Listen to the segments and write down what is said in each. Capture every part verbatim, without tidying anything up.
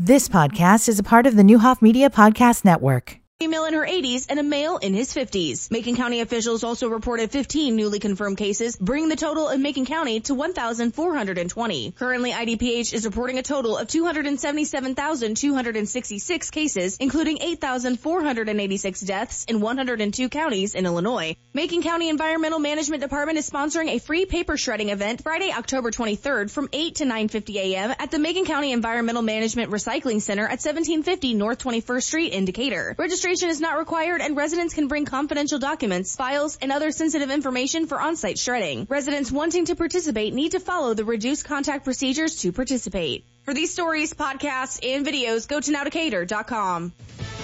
This podcast is a part of the Newhoff Media Podcast Network. Female in her eighties and a male in his fifties. Macon County officials also reported fifteen newly confirmed cases, bringing the total in Macon County to one thousand four hundred twenty. Currently, I D P H is reporting a total of two hundred seventy-seven thousand two hundred sixty-six cases, including eight thousand four hundred eighty-six deaths in one hundred two counties in Illinois. Macon County Environmental Management Department is sponsoring a free paper shredding event Friday, October twenty-third from eight to nine fifty a.m. at the Macon County Environmental Management Recycling Center at seventeen fifty North twenty-first Street in Decatur. Registration is not required, and residents can bring confidential documents, files, and other sensitive information for on-site shredding. Residents wanting to participate need to follow the reduced contact procedures to participate. For these stories, podcasts, and videos, go to now decatur dot com.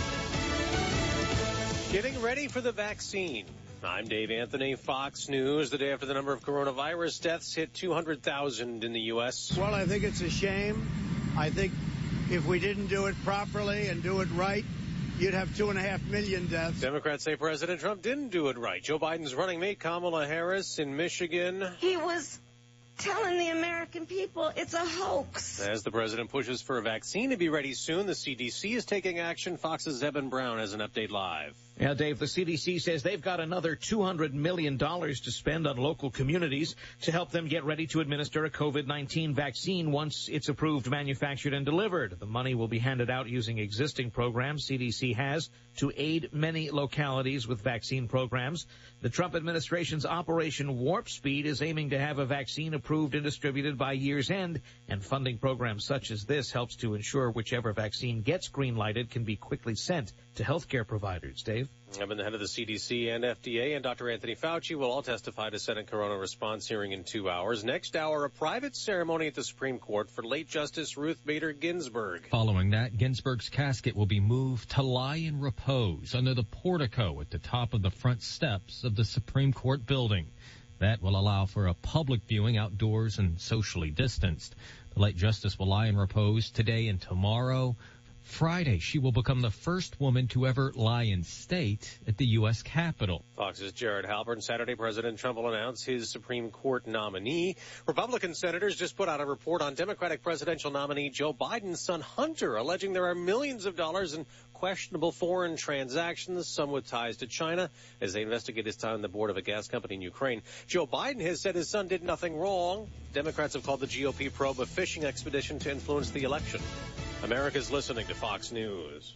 Getting ready for the vaccine. I'm Dave Anthony, Fox News. The day after the number of coronavirus deaths hit two hundred thousand in the U S. Well, I think it's a shame. I think if we didn't do it properly and do it right, you'd have two and a half million deaths. Democrats say President Trump didn't do it right. Joe Biden's running mate, Kamala Harris, in Michigan. He was telling the American people it's a hoax. As the president pushes for a vaccine to be ready soon, the C D C is taking action. Fox's Evan Brown has an update live. Yeah, Dave, the C D C says they've got another two hundred million dollars to spend on local communities to help them get ready to administer a COVID nineteen vaccine once it's approved, manufactured, and delivered. The money will be handed out using existing programs C D C has to aid many localities with vaccine programs. The Trump administration's Operation Warp Speed is aiming to have a vaccine approved and distributed by year's end, and funding programs such as this helps to ensure whichever vaccine gets green-lighted can be quickly sent to healthcare providers. Dave? I've been the head of the C D C and F D A, and Doctor Anthony Fauci will all testify to Senate corona response hearing in two hours. Next hour, a private ceremony at the Supreme Court for late Justice Ruth Bader Ginsburg. Following that, Ginsburg's casket will be moved to lie in repose under the portico at the top of the front steps of the Supreme Court building. That will allow for a public viewing outdoors and socially distanced. The late justice will lie in repose today and tomorrow. Friday, she will become the first woman to ever lie in state at the U S Capitol. Fox's Jared Halpern. Saturday, President Trump will announce his Supreme Court nominee. Republican senators just put out a report on Democratic presidential nominee Joe Biden's son Hunter, alleging there are millions of dollars in questionable foreign transactions, some with ties to China, as they investigate his time on the board of a gas company in Ukraine. Joe Biden has said his son did nothing wrong. Democrats have called the G O P probe a fishing expedition to influence the election. America's listening to Fox News.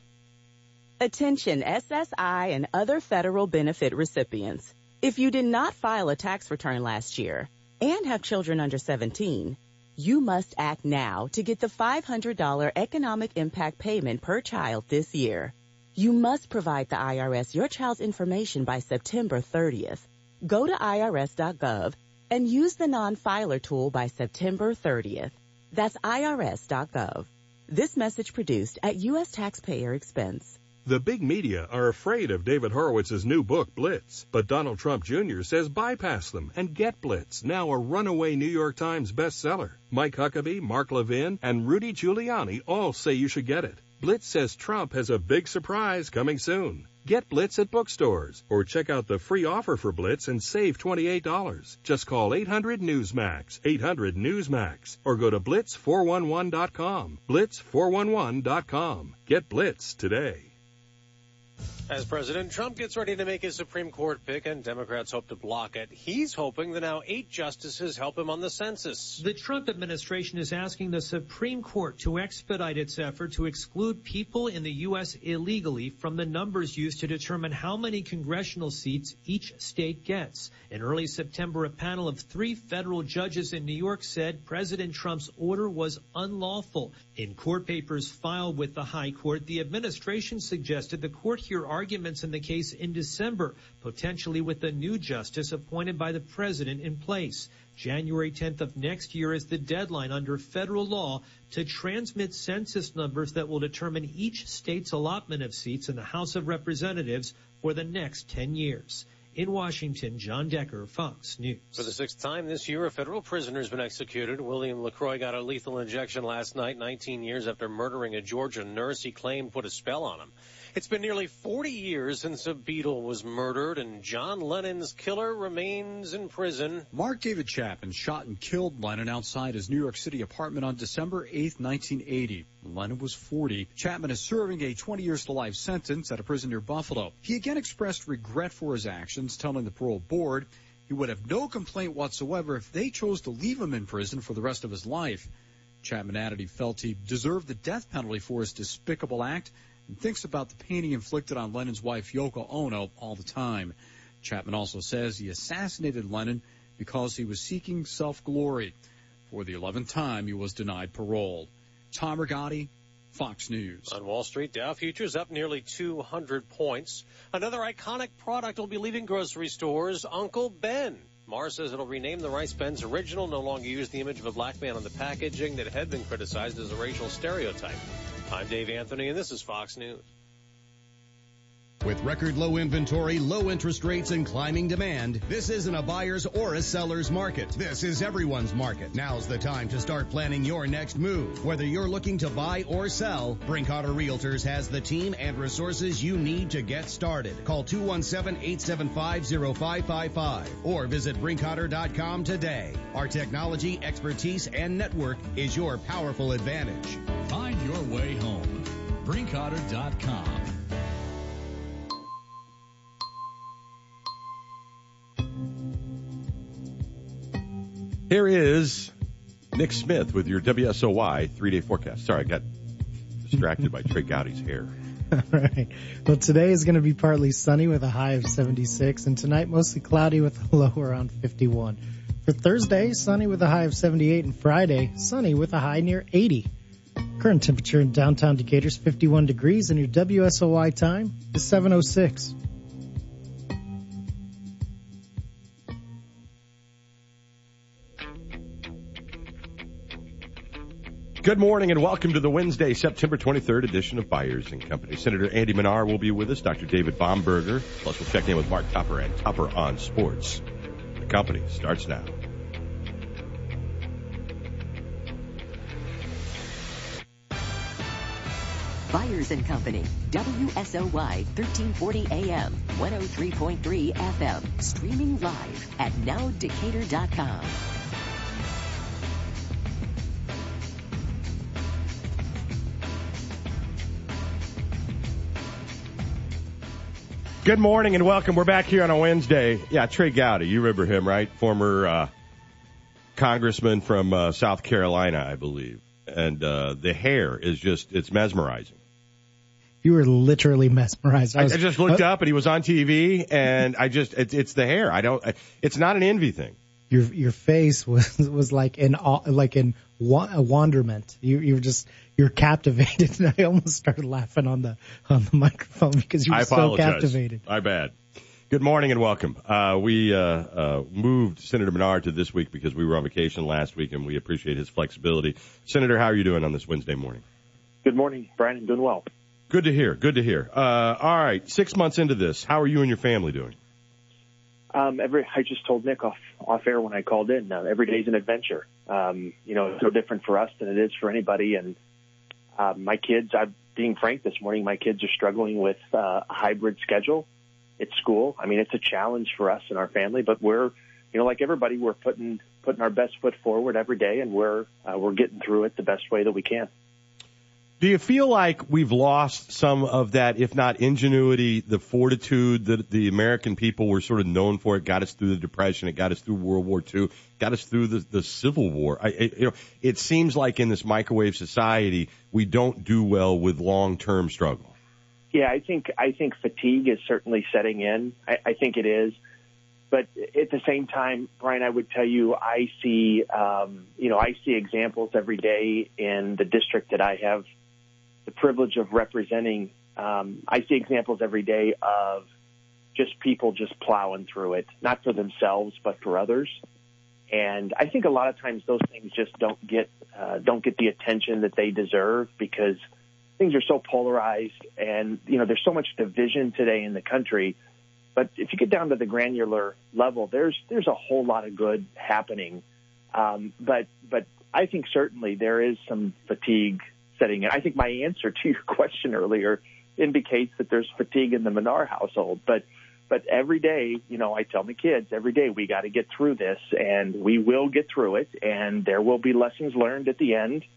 Attention S S I and other federal benefit recipients. If you did not file a tax return last year and have children under seventeen, you must act now to get the five hundred dollars economic impact payment per child this year. You must provide the I R S your child's information by September thirtieth. Go to I R S dot gov and use the non-filer tool by September thirtieth. That's I R S dot gov. This message produced at U S taxpayer expense. The big media are afraid of David Horowitz's new book, Blitz. But Donald Trump Junior says bypass them and get Blitz, now a runaway New York Times bestseller. Mike Huckabee, Mark Levin, and Rudy Giuliani all say you should get it. Blitz says Trump has a big surprise coming soon. Get Blitz at bookstores or check out the free offer for Blitz and save twenty-eight dollars. Just call eight hundred Newsmax, eight hundred Newsmax, or go to blitz four one one dot com. blitz four one one dot com. Get Blitz today. As President Trump gets ready to make his Supreme Court pick and Democrats hope to block it, he's hoping that now eight justices help him on the census. The Trump administration is asking the Supreme Court to expedite its effort to exclude people in the U S illegally from the numbers used to determine how many congressional seats each state gets. In early September, a panel of three federal judges in New York said President Trump's order was unlawful. In court papers filed with the High Court, the administration suggested the court hear arguments in the case in December, potentially with a new justice appointed by the president in place. January tenth of next year is the deadline under federal law to transmit census numbers that will determine each state's allotment of seats in the House of Representatives for the next ten years. In Washington, John Decker, Fox News. For the sixth time this year, a federal prisoner has been executed. William LaCroix got a lethal injection last night, nineteen years after murdering a Georgia nurse he claimed put a spell on him. It's been nearly forty years since a Beatle was murdered, and John Lennon's killer remains in prison. Mark David Chapman shot and killed Lennon outside his New York City apartment on December eighth, nineteen eighty. Lennon was forty. Chapman is serving a twenty years to life sentence at a prison near Buffalo. He again expressed regret for his actions, telling the parole board he would have no complaint whatsoever if they chose to leave him in prison for the rest of his life. Chapman added he felt he deserved the death penalty for his despicable act and thinks about the pain he inflicted on Lennon's wife, Yoko Ono, all the time. Chapman also says he assassinated Lennon because he was seeking self-glory. For the eleventh time, he was denied parole. Tom Rigotti, Fox News. On Wall Street, Dow futures up nearly two hundred points. Another iconic product will be leaving grocery stores, Uncle Ben. Mars says it'll rename the Rice Ben's original, no longer use the image of a black man on the packaging that had been criticized as a racial stereotype. I'm Dave Anthony, and this is Fox News. With record low inventory, low interest rates, and climbing demand, this isn't a buyer's or a seller's market. This is everyone's market. Now's the time to start planning your next move. Whether you're looking to buy or sell, Brinkotter Realtors has the team and resources you need to get started. Call two one seven, eight seven five, zero five five five or visit Brinkotter dot com today. Our technology, expertise, and network is your powerful advantage. Find your way home. Brinkotter dot com. Here is Nick Smith with your W S O Y three-day forecast. Sorry, I got distracted by Trey Gowdy's hair. All right. Well, today is going to be partly sunny with a high of seventy-six, and tonight mostly cloudy with a low around fifty-one. For Thursday, sunny with a high of seventy-eight, and Friday, sunny with a high near eighty. Current temperature in downtown Decatur is fifty-one degrees, and your W S O Y time is seven oh six. Good morning and welcome to the Wednesday, September twenty-third edition of Byers and Company. Senator Andy Manar will be with us, Doctor David Baumberger, plus we'll check in with Mark Topper and Topper on Sports. The company starts now. Byers and Company, W S O Y thirteen forty A M, one oh three point three F M, streaming live at now decatur dot com. Good morning and welcome. We're back here on a Wednesday. Yeah, Trey Gowdy, you remember him, right? Former uh, congressman from uh, South Carolina, I believe. And uh, the hair is just, it's mesmerizing. You were literally mesmerized. I, was, I just looked uh, up and he was on T V and I just, it, it's the hair. I don't, it's not an envy thing. Your your face was was like in like in a wonderment. You you were just you're captivated, and I almost started laughing on the on the microphone because you were I so captivated. My bad. Good morning and welcome. Uh, we uh, uh, moved Senator Menard to this week because we were on vacation last week, and we appreciate his flexibility. Senator, how are you doing on this Wednesday morning? Good morning, Brian. I'm doing well. Good to hear. Good to hear. Uh, all right, six months into this, how are you and your family doing? Um, every I just told Nick off off air when I called in. Uh, every day's an adventure. Um, you know, it's no different for us than it is for anybody. And uh, my kids, I'm being frank this morning, my kids are struggling with uh, a hybrid schedule at school. I mean, it's a challenge for us and our family, but we're, you know, like everybody, we're putting putting our best foot forward every day, and we're uh, we're getting through it the best way that we can. Do you feel like we've lost some of that, if not ingenuity, the fortitude that the American people were sort of known for? It got us through the Depression. It got us through World War Two. Got us through the, the Civil War. I, I, you know, it seems like in this microwave society, we don't do well with long-term struggle. Yeah, I think I think fatigue is certainly setting in. I, I think it is. But at the same time, Brian, I would tell you, I see, um, you know, I see examples every day in the district that I have the privilege of representing. Um, I see examples every day of just people just plowing through it, not for themselves, but for others. And I think a lot of times those things just don't get, uh, don't get the attention that they deserve because things are so polarized and, you know, there's so much division today in the country. But if you get down to the granular level, there's, there's a whole lot of good happening. Um, but, but I think certainly there is some fatigue setting in. I think my answer to your question earlier indicates that there's fatigue in the Menard household. But but every day, you know, I tell my kids, every day we got to get through this, and we will get through it, and there will be lessons learned at the end.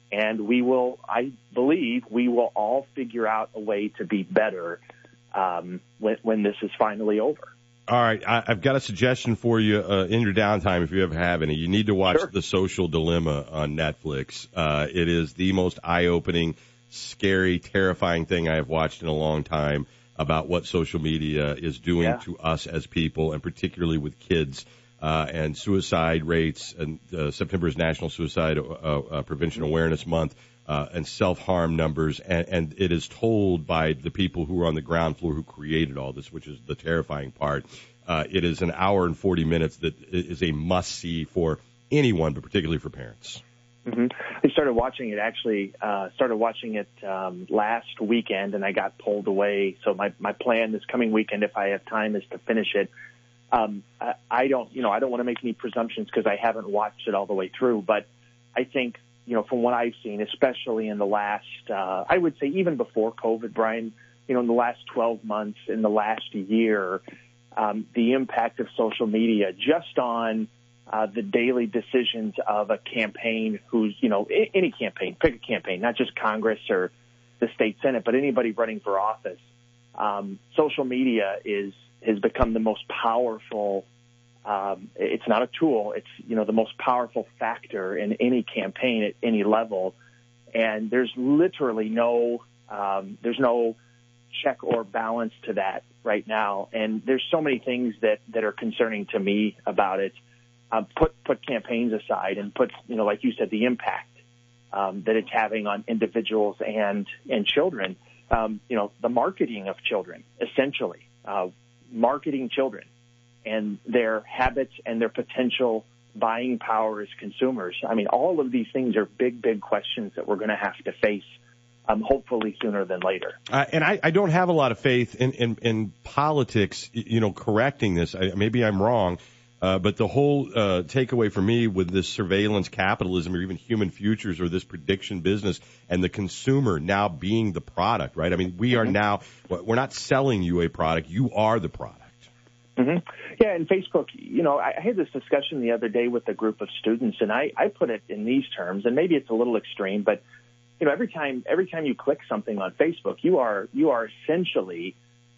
and we will, I believe, we will all figure out a way to be better um, when, when this is finally over. All right, I, I've got a suggestion for you uh, in your downtime, if you ever have any. You need to watch Sure. The Social Dilemma on Netflix. Uh, it is the most eye-opening, scary, terrifying thing I have watched in a long time about what social media is doing Yeah. to us as people, and particularly with kids. Uh, and suicide rates, and uh, September's National Suicide uh, uh, Prevention Awareness Month, uh, and self-harm numbers, and, and it is told by the people who are on the ground floor who created all this, which is the terrifying part. Uh, it is an hour and forty minutes that is a must-see for anyone, but particularly for parents. Mm-hmm. I started watching it actually, uh, started watching it um, last weekend, and I got pulled away. So my, my plan this coming weekend, if I have time, is to finish it. Um, I, I don't, you know, I don't want to make any presumptions because I haven't watched it all the way through, but I think, you know, from what I've seen, especially in the last, uh, I would say even before COVID, Brian, you know, in the last twelve months, in the last year, um, the impact of social media just on uh, the daily decisions of a campaign who's, you know, any campaign, pick a campaign, not just Congress or the state Senate, but anybody running for office. Um, social media is, has become the most powerful, um, it's not a tool, it's, you know, the most powerful factor in any campaign at any level. And there's literally no, um, there's no check or balance to that right now. And there's so many things that, that are concerning to me about it. Uh, put, put campaigns aside and put, you know, like you said, the impact, um, that it's having on individuals and, and children, um, you know, the marketing of children, essentially, uh, marketing children and their habits and their potential buying power as consumers. I mean, all of these things are big, big questions that we're going to have to face, um, hopefully sooner than later. Uh, and I, I don't have a lot of faith in, in, in politics, you know, correcting this. I, maybe I'm wrong, uh, but the whole uh, takeaway for me with this surveillance capitalism or even human futures or this prediction business and the consumer now being the product, right? I mean, we are now, we're not selling you a product. You are the product. Mm-hmm. Yeah, and Facebook, you know, I had this discussion the other day with a group of students, and I, I put it in these terms, and maybe it's a little extreme, but, you know, every time every time you click something on Facebook, you are you are essentially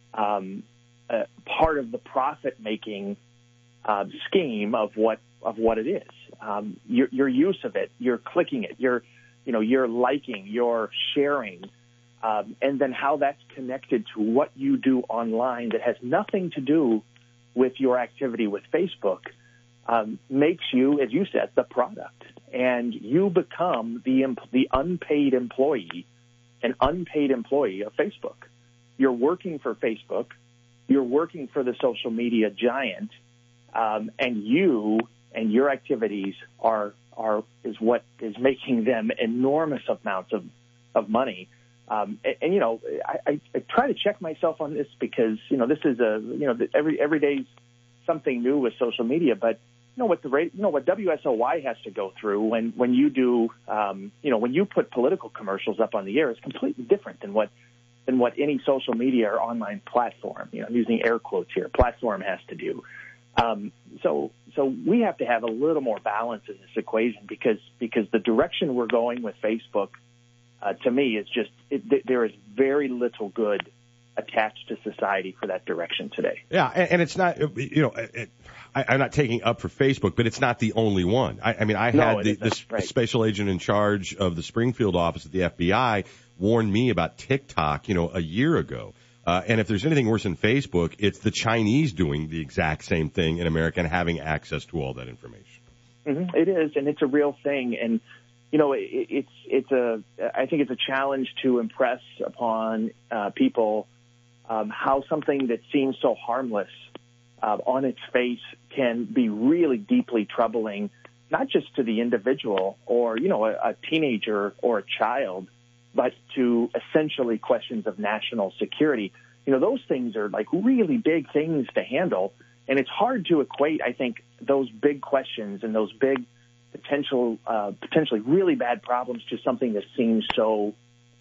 um, uh, part of the profit-making uh, scheme of what of what it is. Um, your, your use of it, you're clicking it, you're, you know, you're liking, you're sharing, um, and then how that's connected to what you do online that has nothing to do with your activity with Facebook um, makes you, as you said, the product, and you become the the unpaid employee, an unpaid employee of Facebook. You're working for Facebook, you're working for the social media giant, um, and you and your activities are are is what is making them enormous amounts of of money. Um, and, and, you know, I, I, I try to check myself on this because, you know, this is a, you know, every every day's something new with social media. But, you know, what the rate, you know, what W S O Y has to go through when, when you do, um, you know, when you put political commercials up on the air is completely different than what than what any social media or online platform, you know, I'm using air quotes here, platform has to do. Um, so so we have to have a little more balance in this equation because because the direction we're going with Facebook, Uh, to me, it's just it, th- there is very little good attached to society for that direction today. Yeah, and, and it's not, you know, it, I, I'm not taking up for Facebook, but it's not the only one. I, I mean, I No, had it the, isn't. the Right. special agent in charge of the Springfield office at the F B I warn me about TikTok, you know, a year ago. Uh, and if there's anything worse than Facebook, it's the Chinese doing the exact same thing in America and having access to all that information. Mm-hmm. It is, and it's a real thing. And you know, it, it's it's a I think it's a challenge to impress upon uh, people um, how something that seems so harmless uh, on its face can be really deeply troubling, not just to the individual or you know a, a teenager or a child, but to essentially questions of national security. You know, those things are like really big things to handle, and it's hard to equate, I think, those big questions and those big potential, uh, potentially really bad problems to something that seems so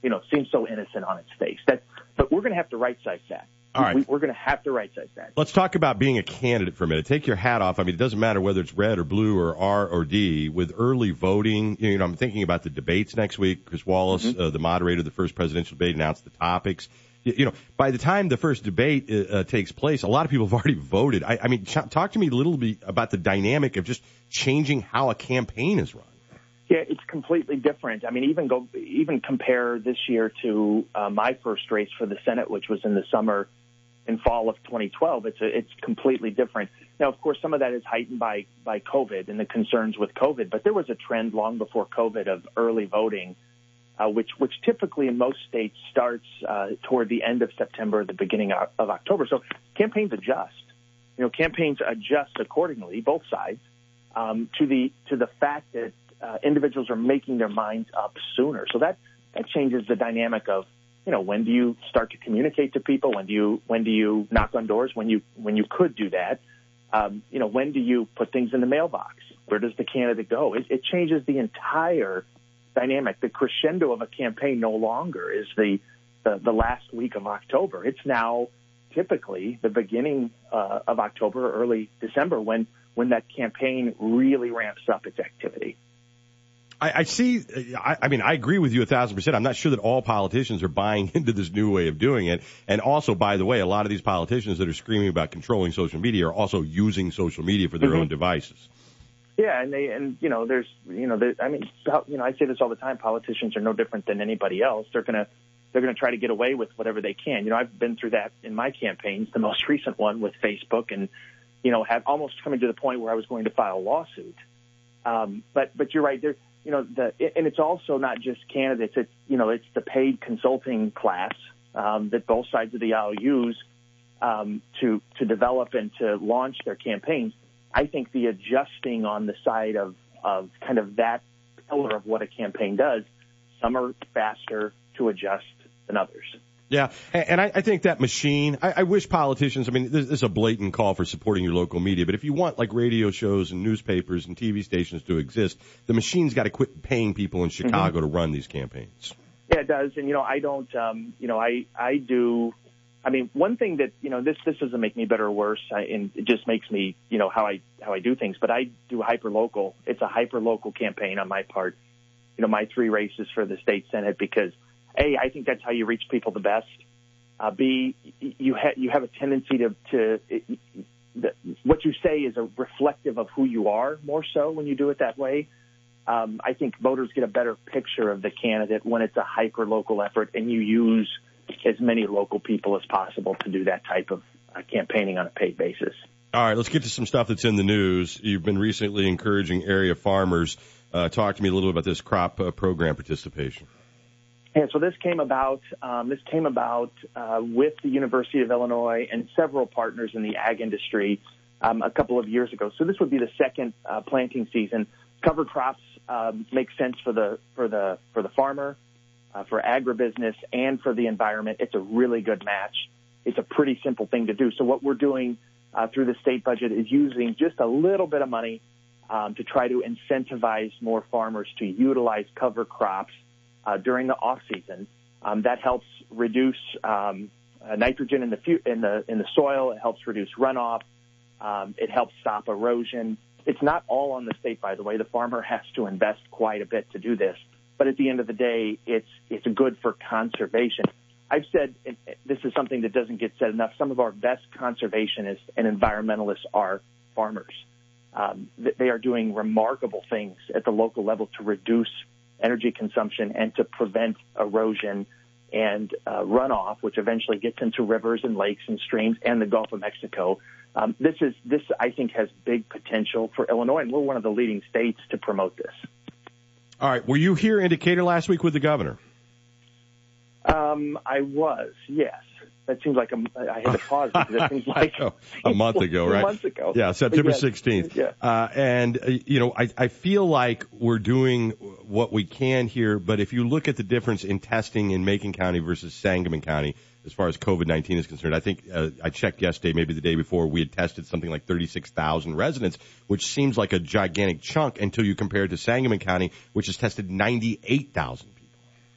you know, seems so innocent on its face. That, but we're going to have to right-size that. All right. We, we're going to have to right-size that. Let's talk about being a candidate for a minute. Take your hat off. I mean, it doesn't matter whether it's red or blue or R or D. With early voting, you know, I'm thinking about the debates next week. Chris Wallace, mm-hmm. uh, the moderator of the first presidential debate, announced the topics. You, you know, by the time the first debate uh, takes place, a lot of people have already voted. I, I mean, ch- talk to me a little bit about the dynamic of just changing how a campaign is run. Yeah, it's completely different. I mean, even go, even compare this year to uh, my first race for the Senate, which was in the summer and fall of twenty twelve. It's a, it's completely different. Now, of course, some of that is heightened by by COVID and the concerns with COVID, but there was a trend long before COVID of early voting, uh, which which typically in most states starts uh, toward the end of September, the beginning of, of October. So campaigns adjust. You know, campaigns adjust accordingly, both sides, um, to the to the fact that uh, individuals are making their minds up sooner. So that that changes the dynamic of, you know, when do you start to communicate to people? When do you when do you knock on doors? When you when you could do that, um, you know, when do you put things in the mailbox? Where does the candidate go? It, it changes the entire dynamic. The crescendo of a campaign no longer is the the, the last week of October. It's now typically the beginning uh, of October or early December when when that campaign really ramps up its activity. I, I see. I, I mean, I agree with you a thousand percent. I'm not sure that all politicians are buying into this new way of doing it. And also, by the way, a lot of these politicians that are screaming about controlling social media are also using social media for their mm-hmm. own devices. Yeah, and they and you know, there's you know, I mean, you know, I say this all the time. Politicians are no different than anybody else. They're gonna they're gonna try to get away with whatever they can. You know, I've been through that in my campaigns. The most recent one with Facebook, and you know, have almost coming to the point where I was going to file a lawsuit. Um, but but you're right. There. You know, the, and it's also not just candidates. It's, you know, it's the paid consulting class um, that both sides of the aisle use um, to to develop and to launch their campaigns. I think the adjusting on the side of, of kind of that pillar of what a campaign does, some are faster to adjust than others. Yeah, and I, I think that machine, I, I wish politicians, I mean, this is a blatant call for supporting your local media, but if you want like radio shows and newspapers and T V stations to exist, the machine's got to quit paying people in Chicago mm-hmm. to run these campaigns. Yeah, it does. And, you know, I don't, um, you know, I, I do, I mean, one thing that, you know, this, this doesn't make me better or worse, I, and it just makes me, you know, how I, how I do things, but I do hyper-local. It's a hyper-local campaign on my part, you know, my three races for the state Senate, because A, I think that's how you reach people the best. Uh, B, you, ha- you have a tendency to, to it, the, what you say is a reflective of who you are more so when you do it that way. Um, I think voters get a better picture of the candidate when it's a hyper-local effort and you use as many local people as possible to do that type of uh, campaigning on a paid basis. All right, let's get to some stuff that's in the news. You've been recently encouraging area farmers. Uh, talk to me a little bit about this crop uh, program participation. Yeah, so this came about. Um, this came about uh, with the University of Illinois and several partners in the ag industry um, a couple of years ago. So this would be the second uh, planting season. Cover crops um, make sense for the for the for the farmer, uh, for agribusiness, and for the environment. It's a really good match. It's a pretty simple thing to do. So what we're doing uh, through the state budget is using just a little bit of money um, to try to incentivize more farmers to utilize cover crops Uh, during the off season. Um, that helps reduce um, uh, nitrogen in the fu- in the in the soil. It helps reduce runoff. Um, it helps stop erosion. It's not all on the state, by the way. The farmer has to invest quite a bit to do this. But at the end of the day, it's it's good for conservation. I've said and this is something that doesn't get said enough. Some of our best conservationists and environmentalists are farmers. Um, they are doing remarkable things at the local level to reduce energy consumption and to prevent erosion and uh, runoff, which eventually gets into rivers and lakes and streams and the Gulf of Mexico. Um, this is this I think has big potential for Illinois, and we're one of the leading states to promote this. All right, were you here in Decatur last week with the governor? Um, I was, yes. That seems like a, I had to pause because it seems like a month ago, right? A month ago. Yeah, September sixteenth. Yeah. Uh, and, uh, you know, I, I feel like we're doing what we can here, but if you look at the difference in testing in Macon County versus Sangamon County, as far as COVID nineteen is concerned, I think uh, I checked yesterday, maybe the day before, we had tested something like thirty-six thousand residents, which seems like a gigantic chunk until you compare it to Sangamon County, which has tested ninety-eight thousand people.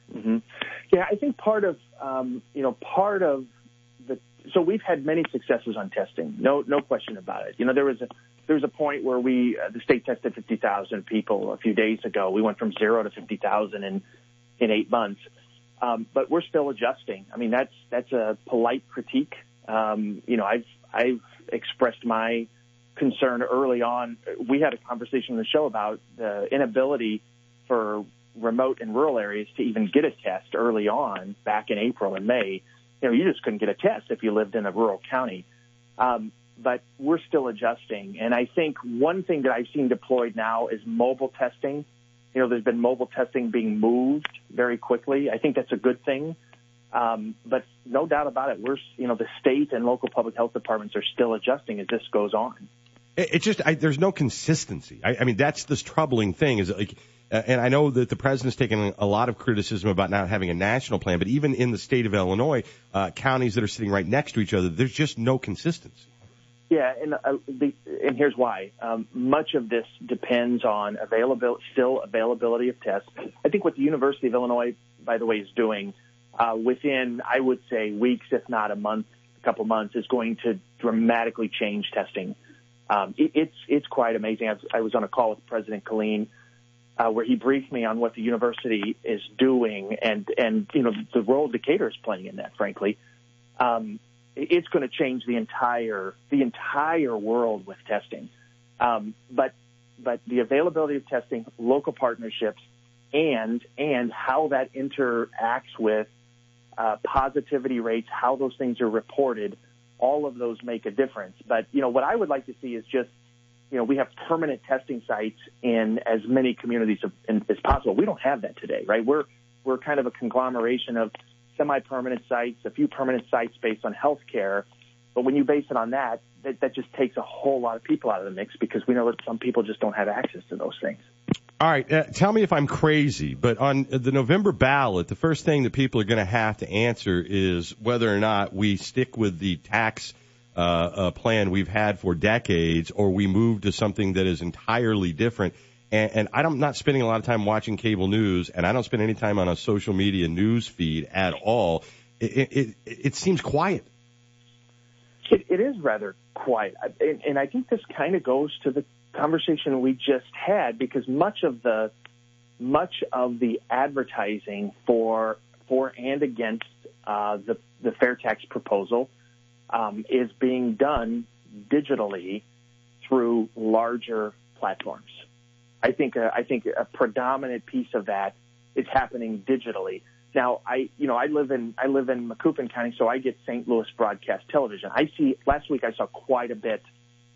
Mm-hmm. Yeah, I think part of, um, you know, part of the, so we've had many successes on testing. No, no question about it. You know, there was a, there was a point where we, uh, the state tested fifty thousand people a few days ago. We went from zero to fifty thousand in, in eight months. Um, but we're still adjusting. I mean, that's, that's a polite critique. Um, you know, I've, I've expressed my concern early on. We had a conversation on the show about the inability for remote and rural areas to even get a test early on back in April and May. You know, you just couldn't get a test if you lived in a rural county. Um, but we're still adjusting. And I think one thing that I've seen deployed now is mobile testing. You know, there's been mobile testing being moved very quickly. I think that's a good thing. Um, but no doubt about it, we're, you know, the state and local public health departments are still adjusting as this goes on. It, it just, I, there's no consistency. I, I mean, that's this troubling thing is like, uh, and I know that the president's taken a lot of criticism about not having a national plan, but even in the state of Illinois, uh, counties that are sitting right next to each other, there's just no consistency. Yeah, and uh, the, and here's why. Um, much of this depends on availability, still availability of tests. I think what the University of Illinois, by the way, is doing uh, within, I would say, weeks, if not a month, a couple months, is going to dramatically change testing. Um, it, it's it's quite amazing. I was, I was on a call with President Killeen uh, where he briefed me on what the university is doing, and and you know the role Decatur is playing in that. Frankly. Um, It's going to change the entire the entire world with testing, um, but but the availability of testing, local partnerships, and and how that interacts with uh, positivity rates, how those things are reported, all of those make a difference. But you know what I would like to see is just you know we have permanent testing sites in as many communities as possible. We don't have that today, right? We're we're kind of a conglomeration of semi-permanent sites, a few permanent sites based on health care. But when you base it on that, that, that just takes a whole lot of people out of the mix because we know that some people just don't have access to those things. All right, uh, tell me if I'm crazy, but on the November ballot, the first thing that people are going to have to answer is whether or not we stick with the tax uh, uh, plan we've had for decades or we move to something that is entirely different. And, and I'm not spending a lot of time watching cable news, and I don't spend any time on a social media news feed at all. It, it, it, it seems quiet. It, it is rather quiet. And, and I think this kind of goes to the conversation we just had, because much of the much of the advertising for for and against uh, the, the fair tax proposal um, is being done digitally through larger platforms. I think a, I think a predominant piece of that is happening digitally. Now, I you know I live in I live in Macoupin County, so I get Saint Louis broadcast television. I see last week I saw quite a bit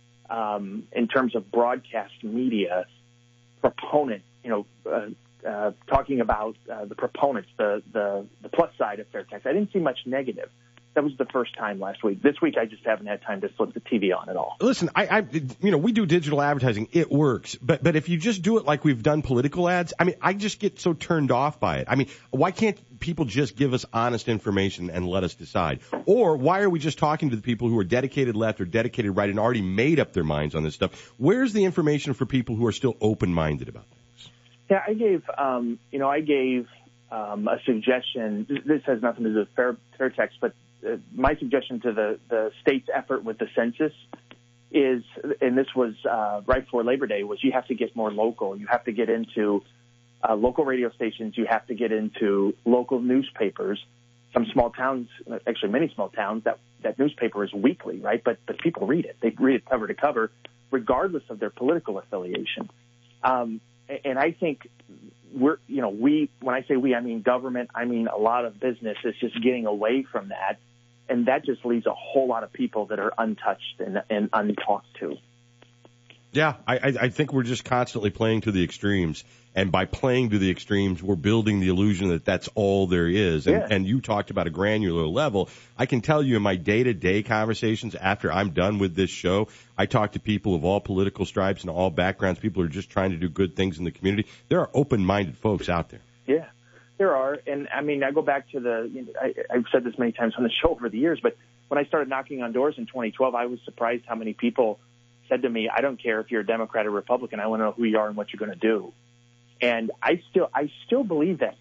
um, in terms of broadcast media proponent, you know, uh, uh, talking about uh, the proponents, the, the the plus side of fair tax. I didn't see much negative. That was the first time last week. This week, I just haven't had time to flip the T V on at all. Listen, I, I, you know, we do digital advertising. It works. But, but if you just do it like we've done political ads, I mean, I just get so turned off by it. I mean, why can't people just give us honest information and let us decide? Or why are we just talking to the people who are dedicated left or dedicated right and already made up their minds on this stuff? Where's the information for people who are still open-minded about things? Yeah, I gave, um, you know, I gave um, a suggestion. This has nothing to do with fair, fair tax, but Uh, my suggestion to the, the state's effort with the census is, and this was uh, right before Labor Day, was you have to get more local. You have to get into uh, local radio stations. You have to get into local newspapers. Some small towns, actually many small towns, that, that newspaper is weekly, right? But but people read it. They read it cover to cover, regardless of their political affiliation. Um, and I think we're, you know, we, when I say we, I mean government, I mean a lot of business is just getting away from that. And that just leaves a whole lot of people that are untouched and, and untalked to. Yeah, I, I think we're just constantly playing to the extremes. And by playing to the extremes, we're building the illusion that that's all there is. And, yeah. and you talked about a granular level. I can tell you in my day-to-day conversations after I'm done with this show, I talk to people of all political stripes and all backgrounds. People who are just trying to do good things in the community. There are open-minded folks out there. Yeah. There are, and I mean, I go back to the, you know, I, I've said this many times on the show over the years, but when I started knocking on doors in twenty twelve, I was surprised how many people said to me, I don't care if you're a Democrat or Republican, I want to know who you are and what you're going to do. And I still, I still believe that today.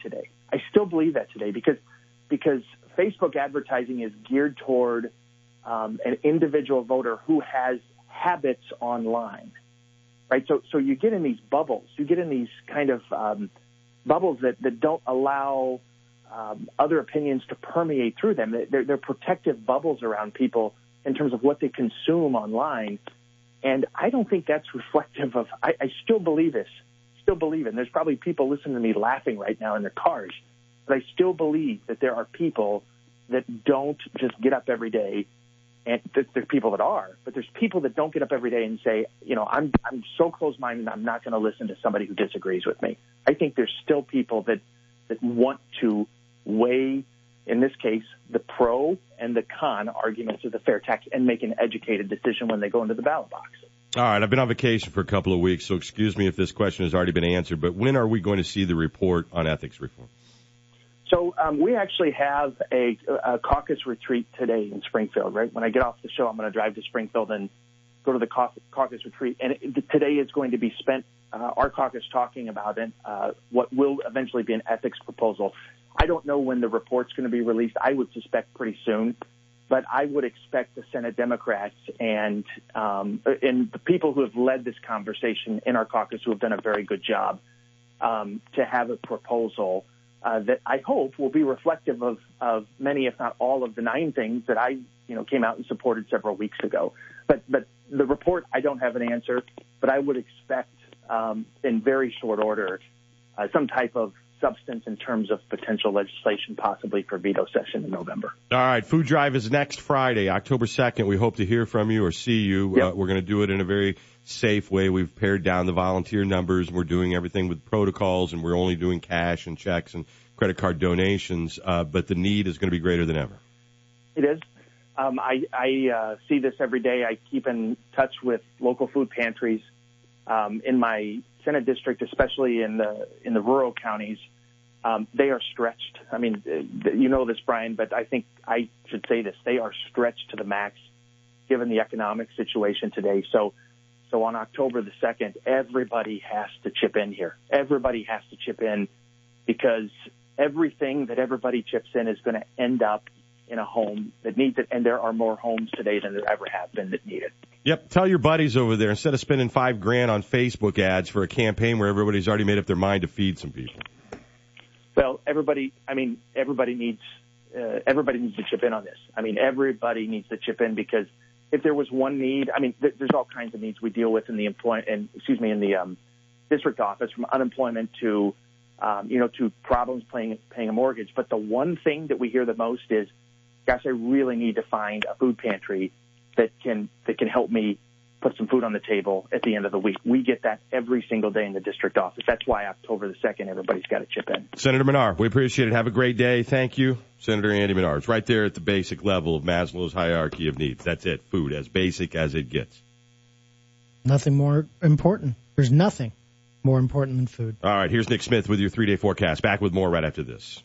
I still believe that today because because Facebook advertising is geared toward um, an individual voter who has habits online, right? So so you get in these bubbles. You get in these kind of um, bubbles that, that don't allow um, other opinions to permeate through them. They're, they're protective bubbles around people in terms of what they consume online. And I don't think that's reflective of, I, I still believe this, still believe it. And there's probably people listening to me laughing right now in their cars, but I still believe that there are people that don't just get up every day, and there's people that are, but there's people that don't get up every day and say, you know, I'm I'm so close-minded, I'm not going to listen to somebody who disagrees with me. I think there's still people that, that want to weigh, in this case, the pro and the con arguments of the fair tax and make an educated decision when they go into the ballot box. All right, I've been on vacation for a couple of weeks, so excuse me if this question has already been answered, but when are we going to see the report on ethics reform? So um, we actually have a, a caucus retreat today in Springfield, right? When I get off the show, I'm going to drive to Springfield and go to the caucus retreat. And it, today is going to be spent, uh, our caucus talking about it, uh, what will eventually be an ethics proposal. I don't know when the report's going to be released. I would suspect pretty soon. But I would expect the Senate Democrats and um, and the people who have led this conversation in our caucus, who have done a very good job, um, to have a proposal uh, that I hope will be reflective of, of many, if not all, of the nine things that I, you know, came out and supported several weeks ago. But but the report, I don't have an answer, but I would expect um, in very short order uh, some type of substance in terms of potential legislation, possibly for veto session in November. All right, Food Drive is next Friday, October second. We hope to hear from you or see you. Yep. Uh, we're going to do it in a very safe way. We've pared down the volunteer numbers, and we're doing everything with protocols, and we're only doing cash and checks and credit card donations, uh, but the need is going to be greater than ever. It is. Um, I, I uh, see this every day. I keep in touch with local food pantries um, in my Senate district, especially in the in the rural counties. Um, they are stretched. I mean, you know this, Brian, but I think I should say this. They are stretched to the max, given the economic situation today. So, so on October the second, everybody has to chip in here. Everybody has to chip in because everything that everybody chips in is going to end up in a home that needs it, and there are more homes today than there ever have been that need it. Yep. Tell your buddies over there, instead of spending five grand on Facebook ads for a campaign where everybody's already made up their mind to feed some people. Well, everybody, I mean, everybody needs, uh, everybody needs to chip in on this. I mean, everybody needs to chip in because if there was one need, I mean, th- there's all kinds of needs we deal with in the employ, and excuse me, in the um, district office, from unemployment to, um, you know, to problems paying paying a mortgage. But the one thing that we hear the most is, gosh, I really need to find a food pantry that can that can help me put some food on the table at the end of the week. We get that every single day in the district office. That's why October the second, everybody's got to chip in. Senator Menard, we appreciate it. Have a great day. Thank you. Senator Andy Menard. It's right there at the basic level of Maslow's hierarchy of needs. That's it. Food, as basic as it gets. Nothing more important. There's nothing more important than food. All right, here's Nick Smith with your three-day forecast. Back with more right after this.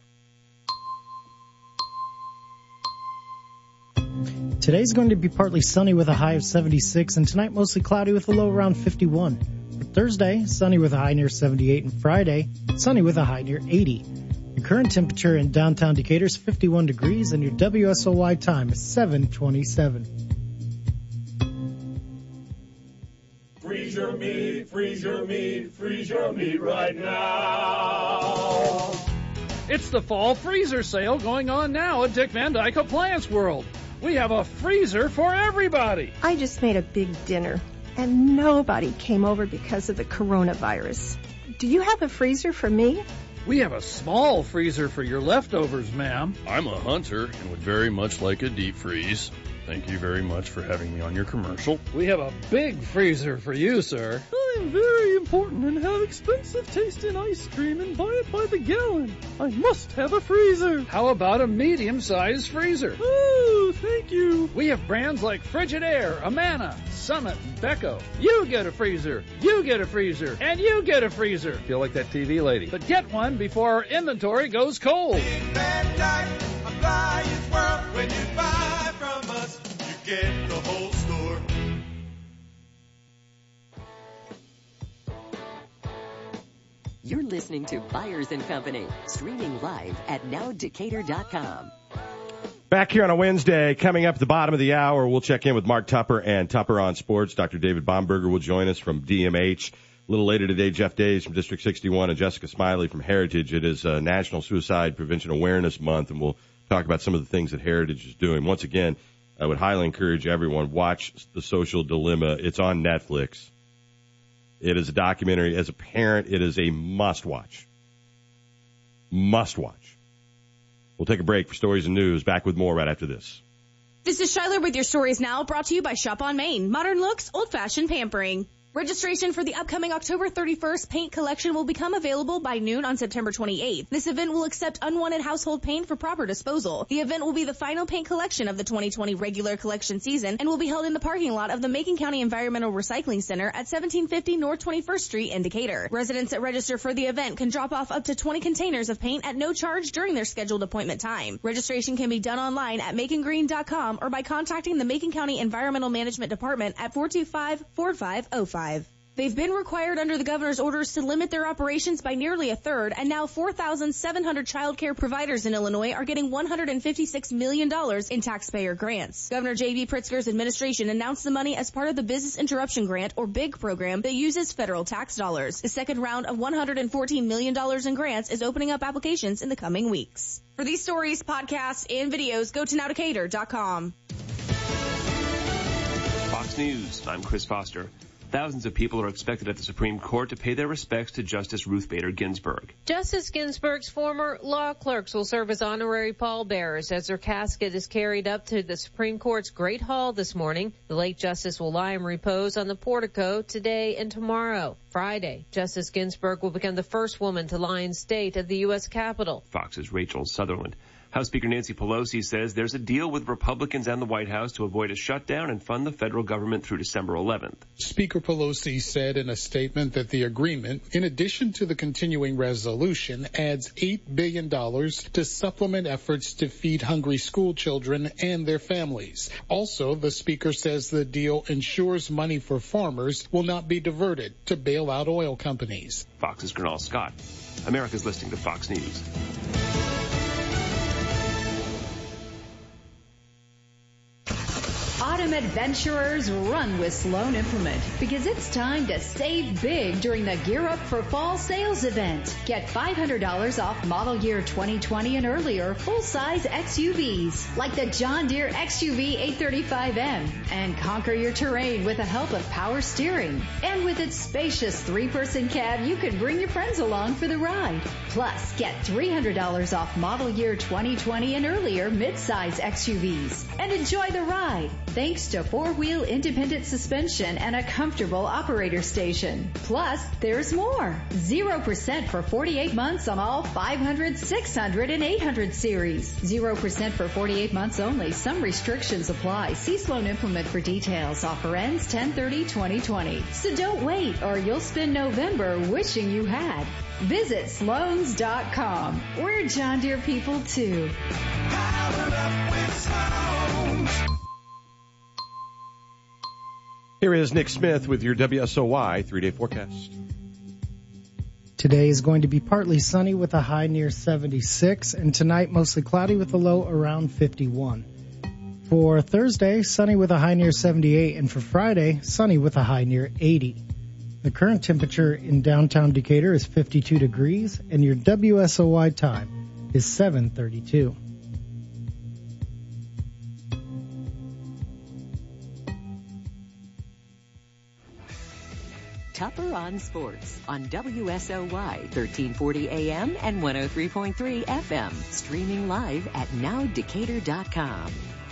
Today's going to be partly sunny with a high of seventy-six, and tonight mostly cloudy with a low around fifty-one. For Thursday, sunny with a high near seventy-eight, and Friday, sunny with a high near eighty. Your current temperature in downtown Decatur is fifty-one degrees, and your W S O Y time is seven twenty-seven. Freeze your meat, freeze your meat, freeze your meat right now. It's the fall freezer sale going on now at Dick Van Dyke Appliance World. We have a freezer for everybody. I just made a big dinner, and nobody came over because of the coronavirus. Do you have a freezer for me? We have a small freezer for your leftovers, ma'am. I'm a hunter and would very much like a deep freeze. Thank you very much for having me on your commercial. We have a big freezer for you, sir. I'm very important and have expensive tasting ice cream and buy it by the gallon. I must have a freezer. How about a medium-sized freezer? Oh, thank you. We have brands like Frigidaire, Amana, Summit, and Beko. You get a freezer, you get a freezer, and you get a freezer. Feel like that T V lady. But get one before our inventory goes cold. Big Van Dyke Appliance World. When you buy from us, you get the whole store. You're listening listening to Byers and Company, streaming live at now decatur dot com. Back here on a Wednesday, coming up at the bottom of the hour, we'll check in with Mark Tupper and Tupper on Sports. Doctor David Baumberger will join us from D M H. A little later today, Jeff Days from District sixty-one and Jessica Smiley from Heritage. It is uh, National Suicide Prevention Awareness Month, and we'll talk about some of the things that Heritage is doing. Once again, I would highly encourage everyone, watch The Social Dilemma. It's on Netflix. It is a documentary. As a parent, it is a must-watch. Must-watch. We'll take a break for stories and news. Back with more right after this. This is Shiler with your stories now, brought to you by Shop on Main. Modern looks, old-fashioned pampering. Registration for the upcoming October thirty-first paint collection will become available by noon on September twenty-eighth. This event will accept unwanted household paint for proper disposal. The event will be the final paint collection of the twenty twenty regular collection season and will be held in the parking lot of the Macon County Environmental Recycling Center at seventeen fifty North twenty-first Street in Decatur. Residents that register for the event can drop off up to twenty containers of paint at no charge during their scheduled appointment time. Registration can be done online at macon green dot com or by contacting the Macon County Environmental Management Department at four two five, four five zero five. They've been required under the governor's orders to limit their operations by nearly a third, and now four thousand seven hundred child care providers in Illinois are getting one hundred fifty-six million dollars in taxpayer grants. Governor J B. Pritzker's administration announced the money as part of the Business Interruption Grant, or BIG program, that uses federal tax dollars. The second round of one hundred fourteen million dollars in grants is opening up applications in the coming weeks. For these stories, podcasts, and videos, go to now decatur dot com. Fox News, I'm Chris Foster. Thousands of people are expected at the Supreme Court to pay their respects to Justice Ruth Bader Ginsburg. Justice Ginsburg's former law clerks will serve as honorary pallbearers as her casket is carried up to the Supreme Court's Great Hall this morning. The late justice will lie in repose on the portico today and tomorrow. Friday, Justice Ginsburg will become the first woman to lie in state at the U S Capitol. Fox's Rachel Sutherland. House Speaker Nancy Pelosi says there's a deal with Republicans and the White House to avoid a shutdown and fund the federal government through December eleventh. Speaker Pelosi said in a statement that the agreement, in addition to the continuing resolution, adds eight billion dollars to supplement efforts to feed hungry school children and their families. Also, the speaker says the deal ensures money for farmers will not be diverted to bail out oil companies. Fox's Gernal Scott. America's listening to Fox News. Autumn adventurers, run with Sloan Implement because it's time to save big during the Gear Up for Fall sales event. Get five hundred dollars off model year twenty twenty and earlier full-size X U Vs like the John Deere X U V eight thirty-five M and conquer your terrain with the help of power steering. And with its spacious three-person cab, you can bring your friends along for the ride. Plus, get three hundred dollars off model year twenty twenty and earlier mid-size X U Vs and enjoy the ride. Thanks to four-wheel independent suspension and a comfortable operator station. Plus, there's more. zero percent for forty-eight months on all five hundred, six hundred, and eight hundred series. zero percent for forty-eight months only. Some restrictions apply. See Sloan Implement for details. Offer ends ten thirty twenty twenty. So don't wait or you'll spend November wishing you had. Visit sloans dot com. We're John Deere people too. Power up with Sloans. Here is Nick Smith with your W S O Y three-day forecast. Today is going to be partly sunny with a high near seventy-six, and tonight mostly cloudy with a low around fifty-one. For Thursday, sunny with a high near seventy-eight, and for Friday, sunny with a high near eighty. The current temperature in downtown Decatur is fifty-two degrees, and your W S O Y time is seven thirty-two. Tupper on Sports on W S O Y thirteen forty A M and one oh three point three F M. Streaming live at now decatur dot com.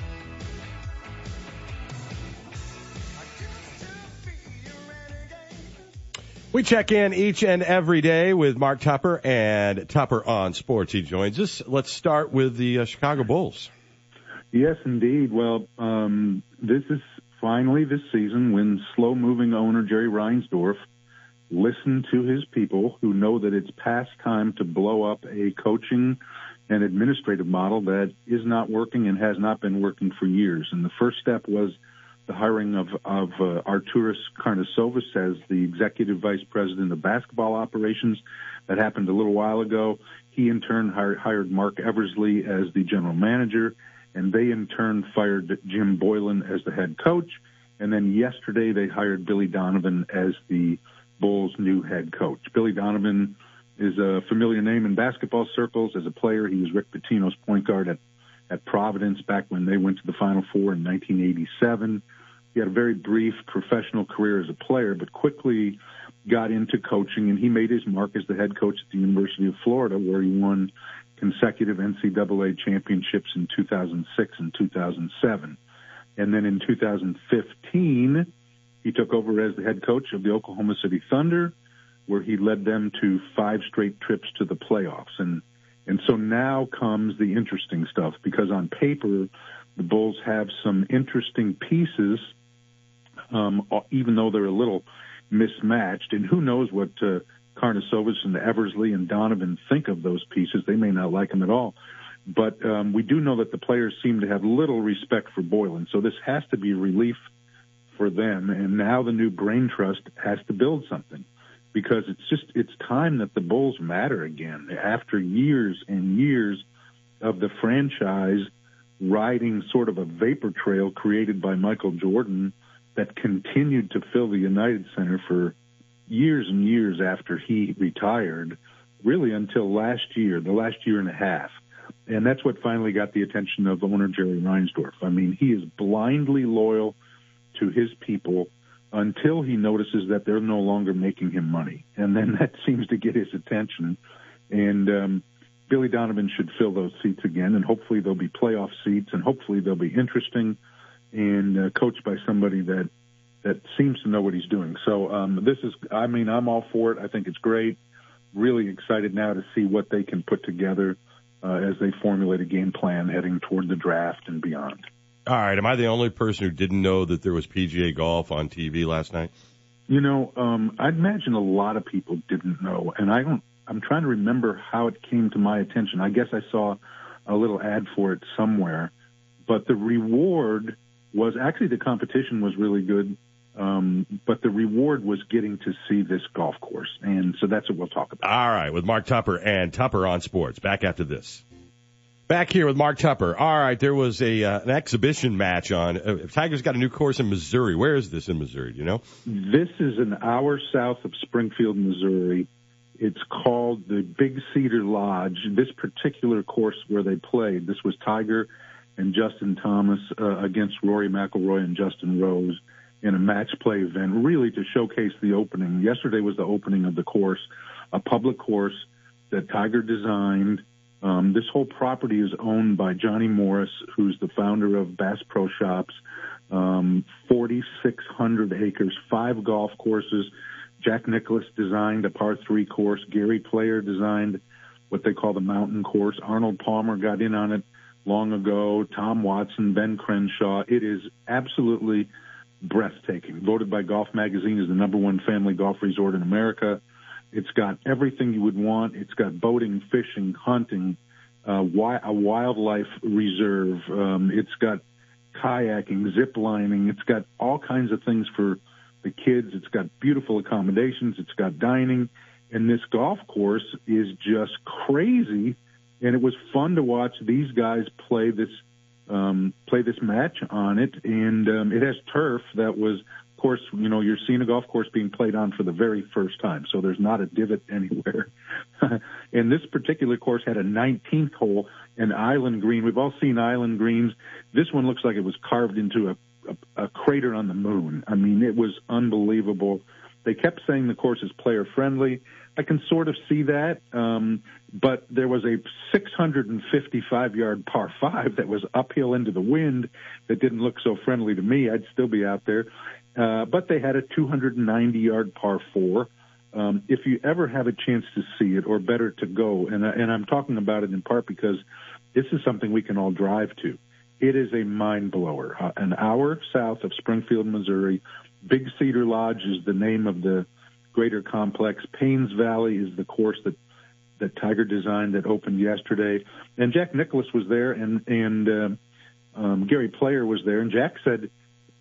We check in each and every day with Mark Tupper and Tupper on Sports. He joins us. Let's start with the uh, Chicago Bulls. Yes, indeed. Well, um, this is finally this season when slow-moving owner Jerry Reinsdorf listened to his people who know that it's past time to blow up a coaching and administrative model that is not working and has not been working for years. And the first step was the hiring of, of uh, Arturas Karnisovas as the executive vice president of basketball operations. That happened a little while ago. He in turn hired, hired Mark Eversley as the general manager, and they in turn fired Jim Boylan as the head coach. And then yesterday they hired Billy Donovan as the Bulls' new head coach. Billy Donovan is a familiar name in basketball circles. As a player, he was Rick Pitino's point guard at, at Providence back when they went to the Final Four in nineteen eighty-seven. He had a very brief professional career as a player, but quickly got into coaching, and he made his mark as the head coach at the University of Florida, where he won consecutive N C double A championships in two thousand six and two thousand seven. And then in two thousand fifteen, he took over as the head coach of the Oklahoma City Thunder, where he led them to five straight trips to the playoffs. And and so now comes the interesting stuff, because on paper, the Bulls have some interesting pieces, um, even though they're a little mismatched. And who knows what uh, Karnisovas and Eversley and Donovan think of those pieces. They may not like them at all. But um, we do know that the players seem to have little respect for Boylan. So this has to be relief for them. And now the new brain trust has to build something, because it's just, it's time that the Bulls matter again. After years and years of the franchise riding sort of a vapor trail created by Michael Jordan that continued to fill the United Center for years and years after he retired, really until last year, the last year and a half. And that's what finally got the attention of owner Jerry Reinsdorf. I mean, he is blindly loyal to his people until he notices that they're no longer making him money. And then that seems to get his attention. And um, Billy Donovan should fill those seats again, and hopefully they'll be playoff seats, and hopefully they'll be interesting and uh, coached by somebody that that seems to know what he's doing. So um, this is, I mean, I'm all for it. I think it's great. Really excited now to see what they can put together uh, as they formulate a game plan heading toward the draft and beyond. All right. Am I the only person who didn't know that there was P G A golf on T V last night? You know, um, I'd imagine a lot of people didn't know, and I don't, I'm trying to remember how it came to my attention. I guess I saw a little ad for it somewhere, but the reward was actually, the competition was really good. Um, but the reward was getting to see this golf course. And so that's what we'll talk about. All right. With Mark Tupper and Tupper on Sports. Back after this. Back here with Mark Tupper. All right. There was a, uh, an exhibition match on, uh, Tigers got a new course in Missouri. Where is this in Missouri? Do you know? This is an hour south of Springfield, Missouri. It's called the Big Cedar Lodge. This particular course where they played, this was Tiger and Justin Thomas uh, against Rory McIlroy and Justin Rose in a match play event, really to showcase the opening. Yesterday was the opening of the course, a public course that Tiger designed. Um, this whole property is owned by Johnny Morris, who's the founder of Bass Pro Shops. Um, forty-six hundred acres, five golf courses. Jack Nicklaus designed a par three course. Gary Player designed what they call the mountain course. Arnold Palmer got in on it long ago. Tom Watson, Ben Crenshaw. It is absolutely breathtaking. Voted by Golf Magazine as the number one family golf resort in America. It's got everything you would want. It's got boating, fishing, hunting, uh, wi- a wildlife reserve. Um, it's got kayaking, zip lining. It's got all kinds of things for the kids. It's got beautiful accommodations. It's got dining. And this golf course is just crazy. And it was fun to watch these guys play this Um, play this match on it, and um, it has turf that was, of course, you know, you're seeing a golf course being played on for the very first time, so there's not a divot anywhere. And this particular course had a nineteenth hole, an island green. We've all seen island greens. This one looks like it was carved into a, a, a crater on the moon. I mean, it was unbelievable. They kept saying the course is player friendly. I can sort of see that, um, but there was a six hundred fifty-five yard par five that was uphill into the wind that didn't look so friendly to me. I'd still be out there. Uh, but they had a two hundred ninety yard par four. Um, if you ever have a chance to see it, or better to go, and, and I'm talking about it in part because this is something we can all drive to. It is a mind blower. Uh, an hour south of Springfield, Missouri. Big Cedar Lodge is the name of the greater complex. Paynes Valley is the course that, that Tiger designed that opened yesterday. And Jack Nicklaus was there, and, and uh, um, Gary Player was there. And Jack said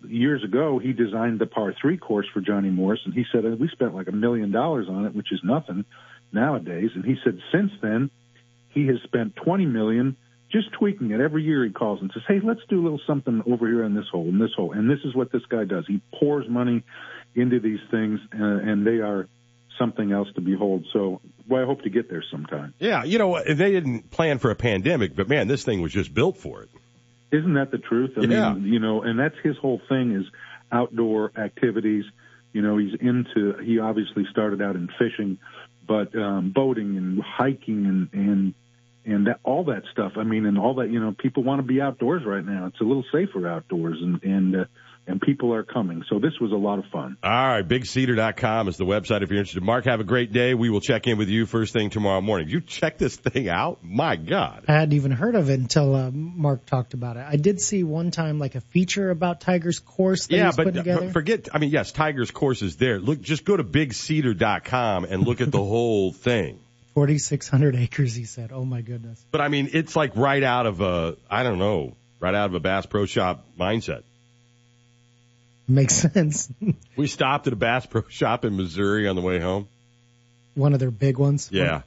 years ago, he designed the par three course for Johnny Morris, and he said we spent like a million dollars on it, which is nothing nowadays. And he said since then, he has spent twenty million just tweaking it. Every year he calls and says, hey, let's do a little something over here on this hole and this hole. And this is what this guy does. He pours money into these things, uh, and they are something else to behold. So, well, I hope to get there sometime. Yeah, you know, they didn't plan for a pandemic, but, man, this thing was just built for it. Isn't that the truth? I yeah. mean, you know, and that's his whole thing is outdoor activities. You know, he's into, he obviously started out in fishing, but um, boating and hiking and, and, and that, all that stuff. I mean, and all that, you know, people want to be outdoors right now. It's a little safer outdoors, and, and, uh, and people are coming. So this was a lot of fun. All right, big cedar dot com is the website if you're interested. Mark, have a great day. We will check in with you first thing tomorrow morning. You check this thing out? My God. I hadn't even heard of it until uh, Mark talked about it. I did see one time like a feature about Tiger's course that yeah, he's but put together. forget, I mean, yes, Tiger's course is there. Look, just go to big cedar dot com and look at the whole thing. forty-six hundred acres, he said. Oh, my goodness. But, I mean, it's like right out of a, I don't know, right out of a Bass Pro Shop mindset. Makes sense. We stopped at a Bass Pro Shop in Missouri on the way home. One of their big ones? Yeah.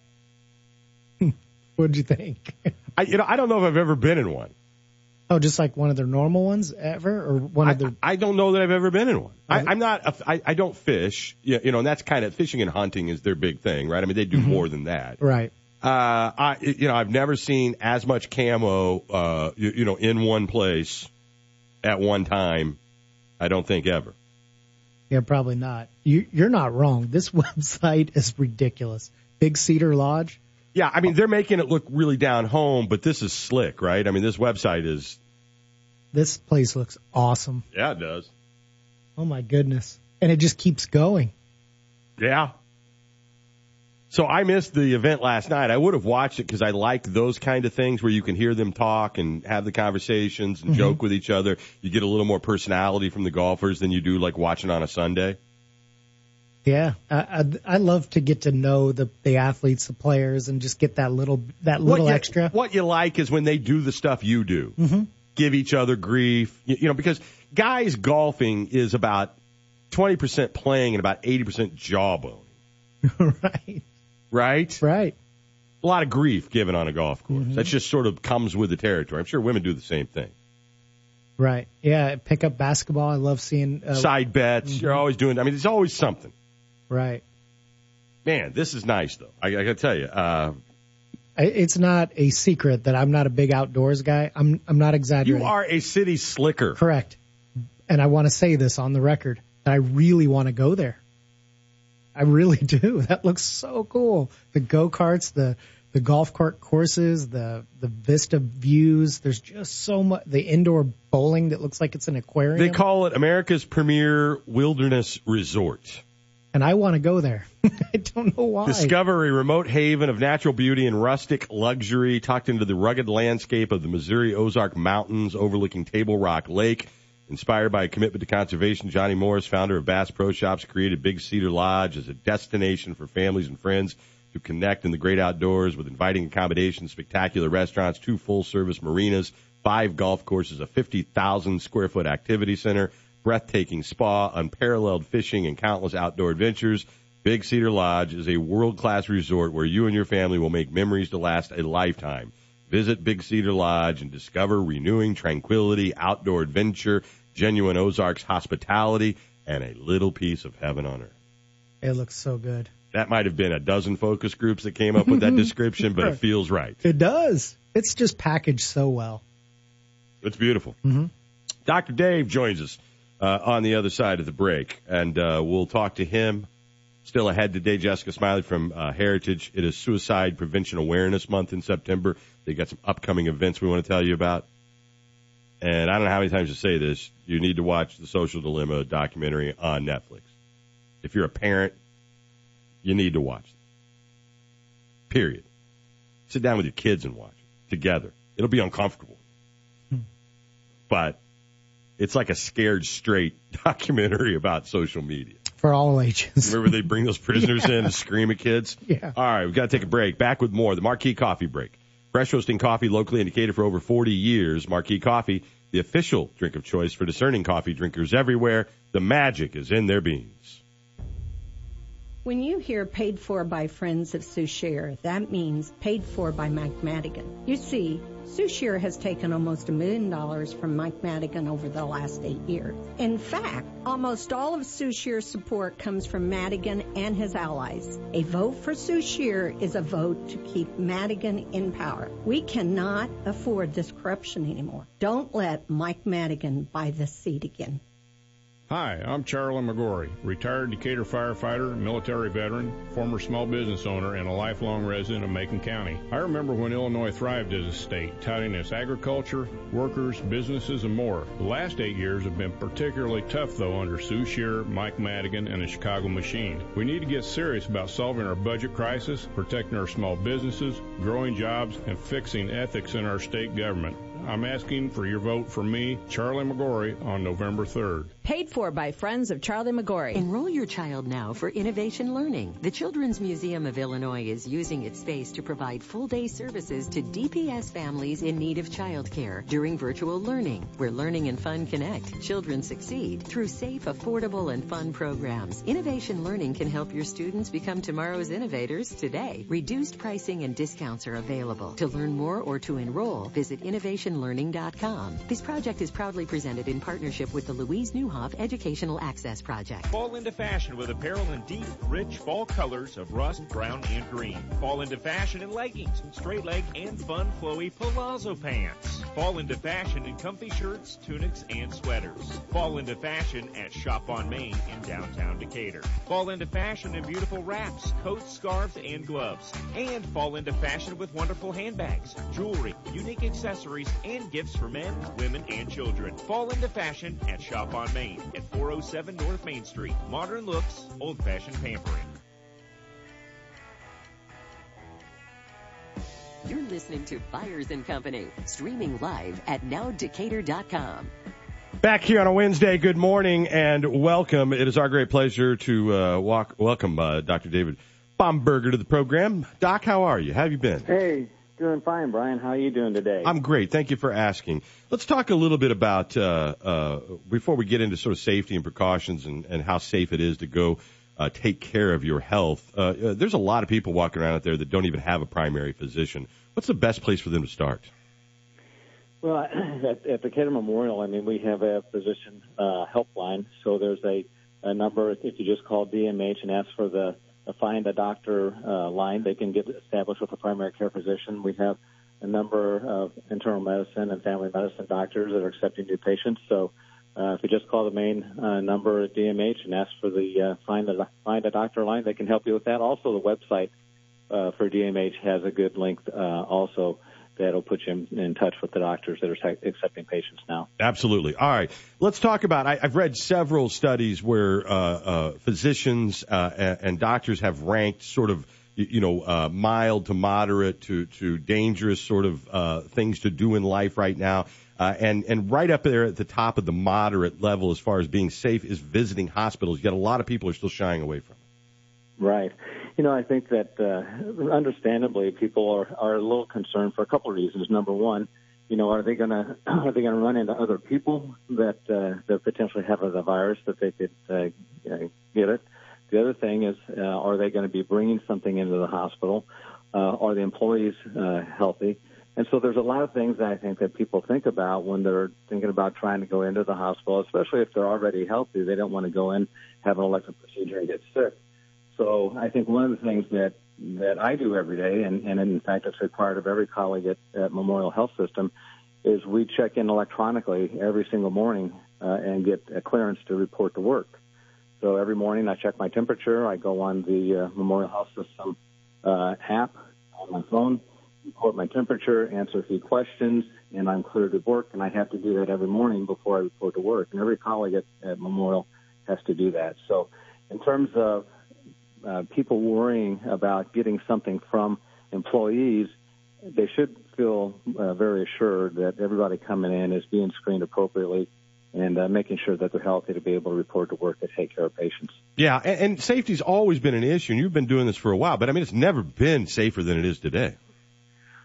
What'd you think? I, you know, I don't know if I've ever been in one. Oh, just like one of their normal ones ever, or one I, of their? I don't know that I've ever been in one. I, I'm not. A, I, I don't fish. You know, and that's kind of fishing and hunting is their big thing, right? I mean, they do mm-hmm. more than that, right? Uh, I, you know, I've never seen as much camo, uh, you, you know, in one place at one time. I don't think ever. Yeah, probably not. You, you're not wrong. This website is ridiculous. Big Cedar Lodge. Yeah, I mean, they're making it look really down home, but this is slick, right? I mean, this website is. This place looks awesome. Yeah, it does. Oh, my goodness. And it just keeps going. Yeah. So I missed the event last night. I would have watched it because I like those kind of things where you can hear them talk and have the conversations and mm-hmm. joke with each other. You get a little more personality from the golfers than you do like watching on a Sunday. Yeah, I, I, I love to get to know the, the athletes, the players, and just get that little that little what you, extra. What you like is when they do the stuff you do. Mm-hmm. Give each other grief. You, you know, because guys golfing is about twenty percent playing and about eighty percent jawbone. Right. Right? Right. A lot of grief given on a golf course. Mm-hmm. That just sort of comes with the territory. I'm sure women do the same thing. Right. Yeah, pick up basketball. I love seeing. Uh, Side bets. Mm-hmm. You're always doing, I mean, there's always something. Right. Man, this is nice, though. I, I got to tell you. Uh, it's not a secret that I'm not a big outdoors guy. I'm I'm not exaggerating. You are a city slicker. Correct. And I want to say this on the record. I really want to go there. I really do. That looks so cool. The go-karts, the the golf cart courses, the the vista views. There's just so much. The indoor bowling that looks like it's an aquarium. They call it America's premier wilderness resort. And I want to go there. I don't know why. Discover a remote haven of natural beauty and rustic luxury tucked into the rugged landscape of the Missouri Ozark Mountains overlooking Table Rock Lake. Inspired by a commitment to conservation, Johnny Morris, founder of Bass Pro Shops, created Big Cedar Lodge as a destination for families and friends to connect in the great outdoors with inviting accommodations, spectacular restaurants, two full-service marinas, five golf courses, a fifty thousand square foot activity center, breathtaking spa, unparalleled fishing, and countless outdoor adventures. Big Cedar Lodge is a world-class resort where you and your family will make memories to last a lifetime. Visit Big Cedar Lodge and discover renewing tranquility, outdoor adventure, genuine Ozarks hospitality, and a little piece of heaven on earth. It looks so good. That might have been a dozen focus groups that came up with that description, but it feels right. It does. It's just packaged so well. It's beautiful. Mm-hmm. Doctor Dave joins us uh, on the other side of the break, and uh, we'll talk to him. Still ahead today, Jessica Smiley from uh, Heritage. It is Suicide Prevention Awareness Month in September. They got some upcoming events we want to tell you about. And I don't know how many times to say this. You need to watch the Social Dilemma documentary on Netflix. If you're a parent, you need to watch it. Period. Sit down with your kids and watch it together. It'll be uncomfortable. Hmm. But it's like a Scared Straight documentary about social media. For all ages. Remember they bring those prisoners yeah. in to scream at kids? Yeah. All right, we've got to take a break. Back with more. The Marquee Coffee Break. Fresh roasting coffee locally indicated for over forty years. Marquee Coffee the official drink of choice for discerning coffee drinkers everywhere. The magic is in their beans. When you hear paid for by friends of Souchere, that means paid for by Mike Madigan. You see, Souchere has taken almost a million dollars from Mike Madigan over the last eight years. In fact, almost all of Souchere's support comes from Madigan and his allies. A vote for Souchere is a vote to keep Madigan in power. We cannot afford this corruption anymore. Don't let Mike Madigan buy this seat again. Hi, I'm Charlie McGorry, retired Decatur firefighter, military veteran, former small business owner, and a lifelong resident of Macon County. I remember when Illinois thrived as a state, touting its agriculture, workers, businesses, and more. The last eight years have been particularly tough, though, under Souchere, Mike Madigan, and the Chicago Machine. We need to get serious about solving our budget crisis, protecting our small businesses, growing jobs, and fixing ethics in our state government. I'm asking for your vote for me, Charlie McGorry, on November third. Paid for by friends of Charlie McGorry. Enroll your child now for Innovation Learning. The Children's Museum of Illinois is using its space to provide full-day services to D P S families in need of childcare during virtual learning, where learning and fun connect. Children succeed through safe, affordable, and fun programs. Innovation Learning can help your students become tomorrow's innovators today. Reduced pricing and discounts are available. To learn more or to enroll, visit innovation learning dot com. This project is proudly presented in partnership with the Louise Newhoff Educational Access Project. Fall into fashion with apparel in deep, rich fall colors of rust, brown, and green. Fall into fashion in leggings, straight leg, and fun, flowy palazzo pants. Fall into fashion in comfy shirts, tunics, and sweaters. Fall into fashion at Shop on Main in downtown Decatur. Fall into fashion in beautiful wraps, coats, scarves, and gloves. And fall into fashion with wonderful handbags, jewelry, unique accessories, and gifts for men, women, and children. Fall into fashion at Shop on Main at four oh seven North Main Street. Modern looks, old-fashioned pampering. You're listening to Byers and Company, streaming live at now decatur dot com. Back here on a Wednesday, good morning and welcome. It is our great pleasure to uh, walk, welcome uh, Doctor David Bomberger to the program. Doc, how are you? How have you been? Hey. Doing fine, Brian. How are you doing today? I'm great. Thank you for asking. Let's talk a little bit about, uh, uh, before we get into sort of safety and precautions and, and how safe it is to go uh, take care of your health. Uh, uh, there's a lot of people walking around out there that don't even have a primary physician. What's the best place for them to start? Well, at, at Decatur Memorial, I mean, we have a physician uh, helpline. So there's a, a number, if you just call D M H and ask for the Find a Doctor uh, line, they can get established with a primary care physician. We have a number of internal medicine and family medicine doctors that are accepting new patients. So uh, if you just call the main uh, number at D M H and ask for the uh, Find a Find a Doctor line, they can help you with that. Also, the website uh, for D M H has a good link uh, also that'll put you in, in touch with the doctors that are accepting patients now. Absolutely. All right. Let's talk about, I, I've read several studies where uh, uh, physicians uh, and, and doctors have ranked sort of, you, you know, uh, mild to moderate to, to dangerous sort of uh, things to do in life right now. Uh, and, and right up there at the top of the moderate level as far as being safe is visiting hospitals, yet a lot of people are still shying away from it. Right. You know, I think that uh, understandably people are, are a little concerned for a couple of reasons. Number one, you know, are they going to are they going to run into other people that uh, that potentially have the virus that they could uh, get it? The other thing is, uh, are they going to be bringing something into the hospital? Uh, are the employees uh, healthy? And so there's a lot of things that I think that people think about when they're thinking about trying to go into the hospital, especially if they're already healthy. They don't want to go in, have an elective procedure, and get sick. So I think one of the things that, that I do every day, and, and in fact it's required of every colleague at, at Memorial Health System, is we check in electronically every single morning uh, and get a clearance to report to work. So every morning I check my temperature. I go on the uh, Memorial Health System uh, app on my phone, report my temperature, answer a few questions, and I'm cleared to work. And I have to do that every morning before I report to work. And every colleague at, at Memorial has to do that. So in terms of Uh, people worrying about getting something from employees, they should feel uh, very assured that everybody coming in is being screened appropriately and uh, making sure that they're healthy to be able to report to work to take care of patients. Yeah, and, and safety's always been an issue, and you've been doing this for a while, but I mean, it's never been safer than it is today.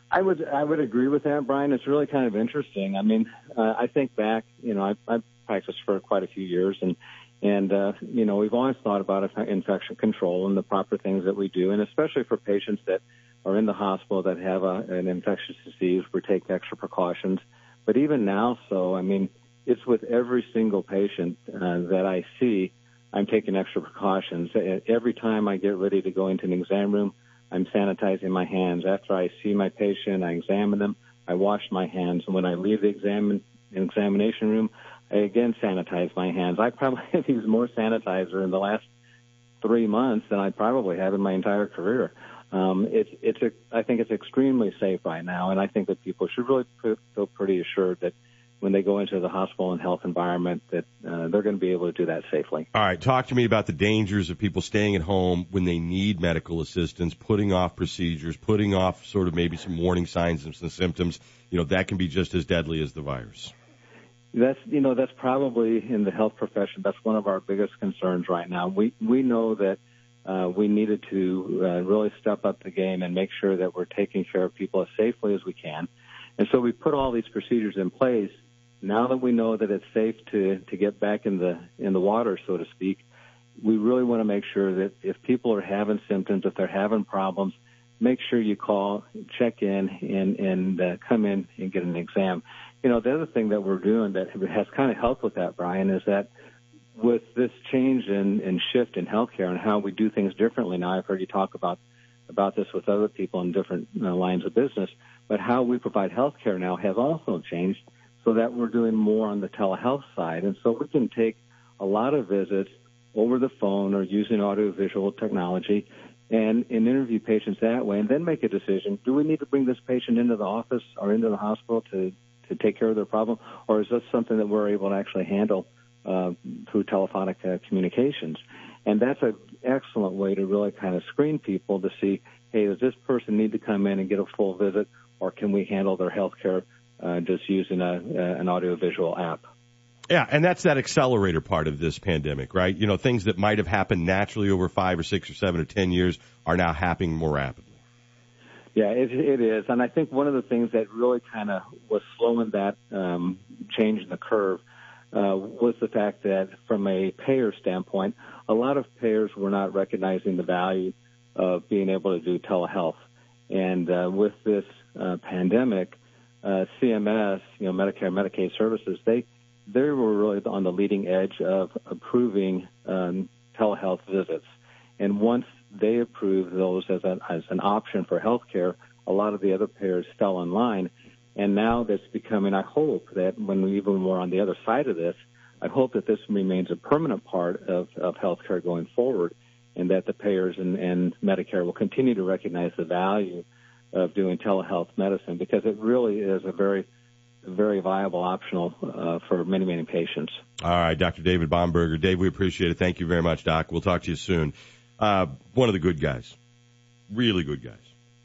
I would I would agree with that, Brian. It's really kind of interesting. I mean, uh, I think back, you know, I, I've practiced for quite a few years, and and uh, you know, we've always thought about infection control and the proper things that we do, and especially for patients that are in the hospital that have a, an infectious disease, we take extra precautions. But even now, so I mean, it's with every single patient uh, that I see, I'm taking extra precautions. Every time I get ready to go into an exam room, I'm sanitizing my hands. After I see my patient, I examine them, I wash my hands. And when I leave the exam- examination room, I again sanitize my hands. I probably have used more sanitizer in the last three months than I probably have in my entire career. Um, it's, it's a, I think it's extremely safe right now, and I think that people should really feel pretty assured that when they go into the hospital and health environment that uh, they're going to be able to do that safely. All right, talk to me about the dangers of people staying at home when they need medical assistance, putting off procedures, putting off sort of maybe some warning signs and some symptoms. You know, that can be just as deadly as the virus. That's, you know, that's probably in the health profession, that's one of our biggest concerns right now. We, we know that uh, we needed to uh, really step up the game and make sure that we're taking care of people as safely as we can. And so we put all these procedures in place. Now that we know that it's safe to, to get back in the in the water, so to speak, we really want to make sure that if people are having symptoms, if they're having problems, make sure you call, check in, and, and uh, come in and get an exam. You know, the other thing that we're doing that has kind of helped with that, Brian, is that with this change in, in shift in healthcare and how we do things differently now, I've heard you talk about about this with other people in different uh, lines of business, but how we provide healthcare now has also changed, so that we're doing more on the telehealth side. And so we can take a lot of visits over the phone or using audiovisual technology and, and interview patients that way and then make a decision. Do we need to bring this patient into the office or into the hospital to, to take care of their problem? Or is this something that we're able to actually handle uh, through telephonic uh, communications? And that's an excellent way to really kind of screen people to see, hey, does this person need to come in and get a full visit, or can we handle their health care Uh, just using a, uh, an audiovisual app. Yeah, and that's that accelerator part of this pandemic, right? You know, things that might have happened naturally over five or six or seven or ten years are now happening more rapidly. Yeah, it, it is. And I think one of the things that really kind of was slowing that um, change in the curve uh, was the fact that from a payer standpoint, a lot of payers were not recognizing the value of being able to do telehealth. And uh, with this uh, pandemic, Uh, C M S, you know, Medicare and Medicaid services, they they were really on the leading edge of approving um, telehealth visits. And once they approved those as an as an option for health care, a lot of the other payers fell in line. And now that's becoming, I hope that when we even more on the other side of this, I hope that this remains a permanent part of, of health care going forward, and that the payers and, and Medicare will continue to recognize the value of doing telehealth medicine, because it really is a very, very viable optional uh, for many, many patients. All right, Doctor David Bomberger. Dave, we appreciate it. Thank you very much, Doc. We'll talk to you soon. Uh, one of the good guys. Really good guys.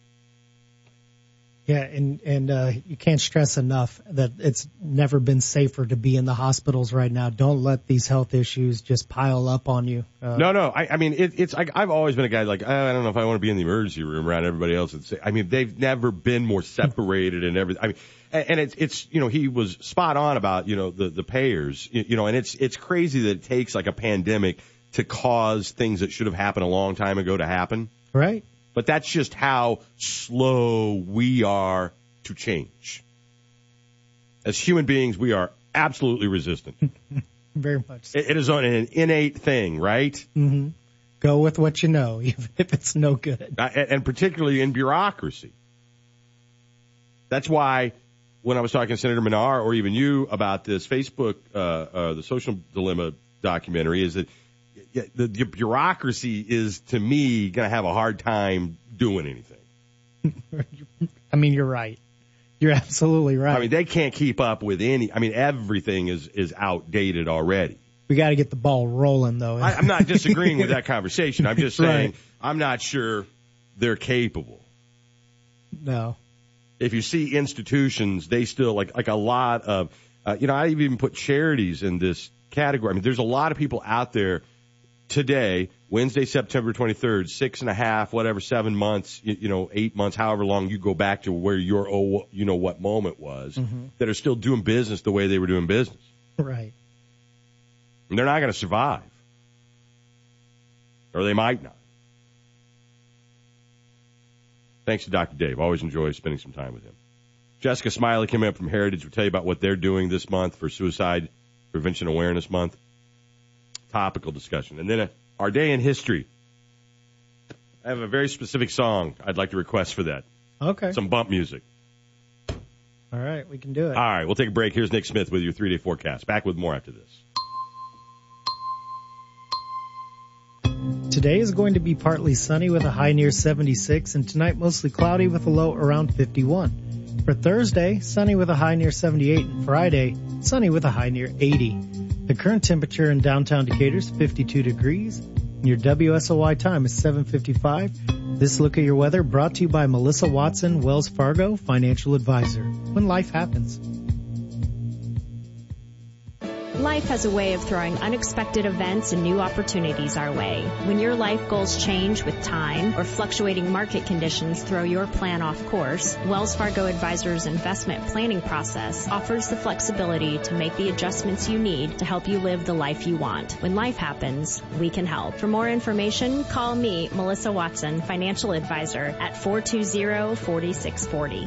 Yeah, and, and uh, you can't stress enough that it's never been safer to be in the hospitals right now. Don't let these health issues just pile up on you. Uh, no, no. I, I mean, it, it's. I, I've always been a guy like, oh, I don't know if I want to be in the emergency room around everybody else. It's, I mean, they've never been more separated and everything. I mean, and, and it's, it's, you know, he was spot on about, you know, the, the payers, you, you know, and it's, it's crazy that it takes like a pandemic to cause things that should have happened a long time ago to happen. Right. But that's just how slow we are to change. As human beings, we are absolutely resistant. Very much so. It, it is an innate thing, right? Mm-hmm. Go with what you know, even if it's no good. Uh, and, and particularly in bureaucracy. That's why when I was talking to Senator Menard or even you about this Facebook, uh, uh, the Social Dilemma documentary, is that Yeah, the, the bureaucracy is, to me, going to have a hard time doing anything. I mean, you're right. You're absolutely right. I mean, they can't keep up with any. I mean, everything is, is outdated already. We got to get the ball rolling, though. I, I'm not disagreeing with that conversation. I'm just saying Right. I'm not sure they're capable. No. If you see institutions, they still, like, like a lot of, uh, you know, I even put charities in this category. I mean, there's a lot of people out there today, Wednesday, September twenty-third, six and a half, whatever, seven months, you, you know, eight months, however long you go back to where your, oh, you know what moment was, Mm-hmm. that are still doing business the way they were doing business. Right. And they're not going to survive. Or they might not. Thanks to Doctor Dave. Always enjoy spending some time with him. Jessica Smiley came up from Heritage. We'll tell you about what they're doing this month for Suicide Prevention Awareness Month. Topical discussion. And then uh, our day in history. I have a very specific song I'd like to request for that. Okay. Some bump music. All right, we can do it. All right, we'll take a break. Here's Nick Smith with your three-day forecast. Back with more after this. Today is going to be partly sunny with a high near seventy-six, and tonight mostly cloudy with a low around fifty-one. For Thursday, sunny with a high near seventy-eight, and Friday, sunny with a high near eighty. The current temperature in downtown Decatur is fifty-two degrees, and your W S O Y time is seven fifty-five. This look at your weather brought to you by Melissa Watson, Wells Fargo Financial Advisor. When life happens. Life has a way of throwing unexpected events and new opportunities our way. When your life goals change with time or fluctuating market conditions throw your plan off course, Wells Fargo Advisor's investment planning process offers the flexibility to make the adjustments you need to help you live the life you want. When life happens, we can help. For more information, call me, Melissa Watson, Financial Advisor, at four two zero, four six four zero.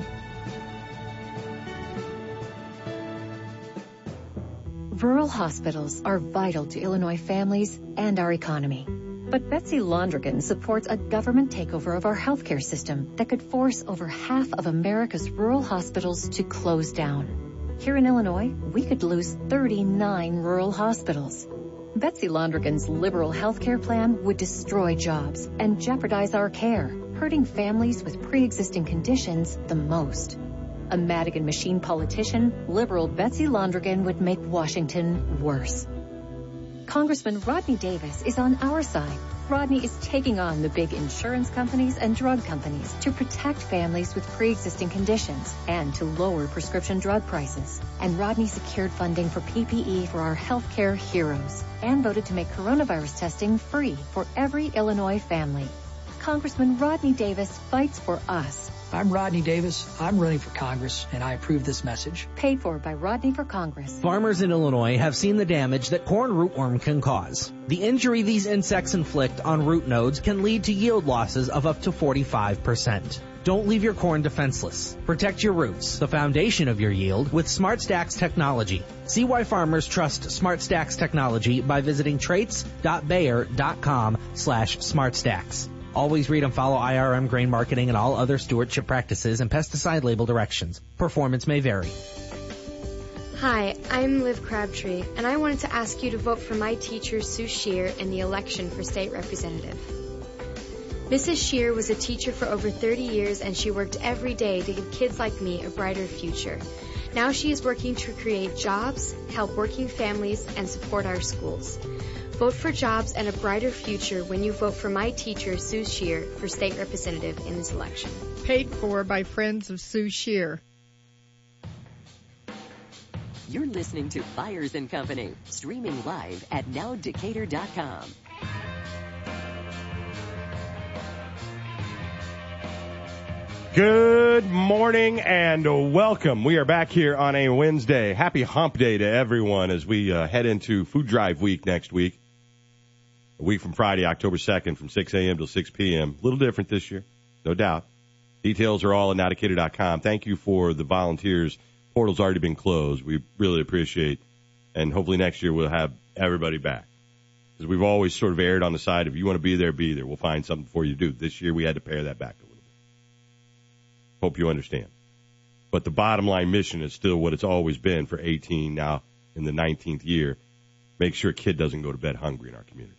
Rural hospitals are vital to Illinois families and our economy. But Betsy Londrigan supports a government takeover of our healthcare system that could force over half of America's rural hospitals to close down. Here in Illinois, we could lose thirty-nine rural hospitals. Betsy Londrigan's liberal healthcare plan would destroy jobs and jeopardize our care, hurting families with pre-existing conditions the most. A Madigan machine politician, liberal Betsy Londrigan would make Washington worse. Congressman Rodney Davis is on our side. Rodney is taking on the big insurance companies and drug companies to protect families with pre-existing conditions and to lower prescription drug prices. And Rodney secured funding for P P E for our healthcare heroes and voted to make coronavirus testing free for every Illinois family. Congressman Rodney Davis fights for us. I'm Rodney Davis. I'm running for Congress, and I approve this message. Paid for by Rodney for Congress. Farmers in Illinois have seen the damage that corn rootworm can cause. The injury these insects inflict on root nodes can lead to yield losses of up to forty-five percent. Don't leave your corn defenseless. Protect your roots, the foundation of your yield, with SmartStax technology. See why farmers trust SmartStax technology by visiting traits.bayer.com slash SmartStax. Always read and follow I R M grain marketing and all other stewardship practices and pesticide label directions. Performance may vary. Hi, I'm Liv Crabtree, and I wanted to ask you to vote for my teacher, Sue Shear, in the election for state representative. Missus Shear was a teacher for over thirty years, and she worked every day to give kids like me a brighter future. Now she is working to create jobs, help working families, and support our schools. Vote for jobs and a brighter future when you vote for my teacher, Sue Shear, for state representative in this election. Paid for by Friends of Sue Shear. You're listening to Byers and Company, streaming live at now decatur dot com. Good morning and welcome. We are back here on a Wednesday. Happy hump day to everyone as we uh, head into Food Drive Week next week. A week from Friday, October second, from six a.m. till six p.m. A little different this year, no doubt. Details are all at now decatur dot com. Thank you for the volunteers. Portal's already been closed. We really appreciate, and hopefully next year we'll have everybody back. Because we've always sort of erred on the side, if you want to be there, be there. We'll find something for you to do. This year we had to pare that back a little bit. Hope you understand. But the bottom line mission is still what it's always been for eighteen, now in the nineteenth year. Make sure a kid doesn't go to bed hungry in our community.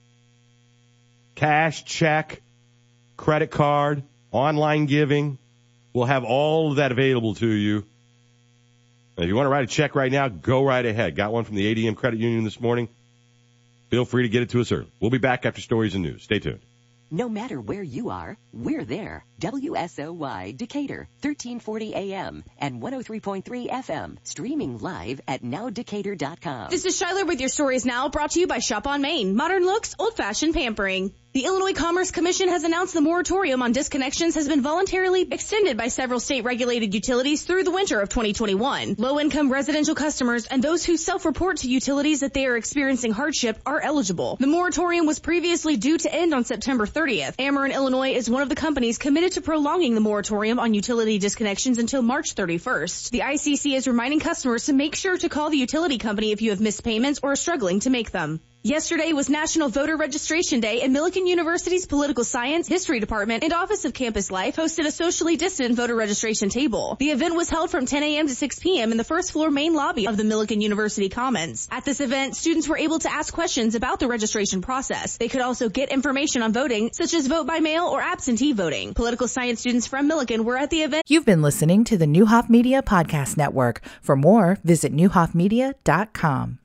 Cash, check, credit card, online giving. We'll have all of that available to you. And if you want to write a check right now, go right ahead. Got one from the A D M Credit Union this morning. Feel free to get it to us early. We'll be back after stories and news. Stay tuned. No matter where you are, we're there. W S O Y Decatur, thirteen forty A M and one oh three point three F M. Streaming live at now decatur dot com. This is Shyler with your stories now, brought to you by Shop on Main. Modern looks, old-fashioned pampering. The Illinois Commerce Commission has announced the moratorium on disconnections has been voluntarily extended by several state-regulated utilities through the winter of twenty twenty-one. Low-income residential customers and those who self-report to utilities that they are experiencing hardship are eligible. The moratorium was previously due to end on September thirtieth. Ameren Illinois is one of the companies committed to prolonging the moratorium on utility disconnections until March thirty-first. The I C C is reminding customers to make sure to call the utility company if you have missed payments or are struggling to make them. Yesterday was National Voter Registration Day, and Millikin University's Political Science, History Department, and Office of Campus Life hosted a socially distant voter registration table. The event was held from ten A M to six P M in the first floor main lobby of the Millikin University Commons. At this event, students were able to ask questions about the registration process. They could also get information on voting, such as vote by mail or absentee voting. Political science students from Millikin were at the event. You've been listening to the Neuhoff Media Podcast Network. For more, visit neuhoff media dot com.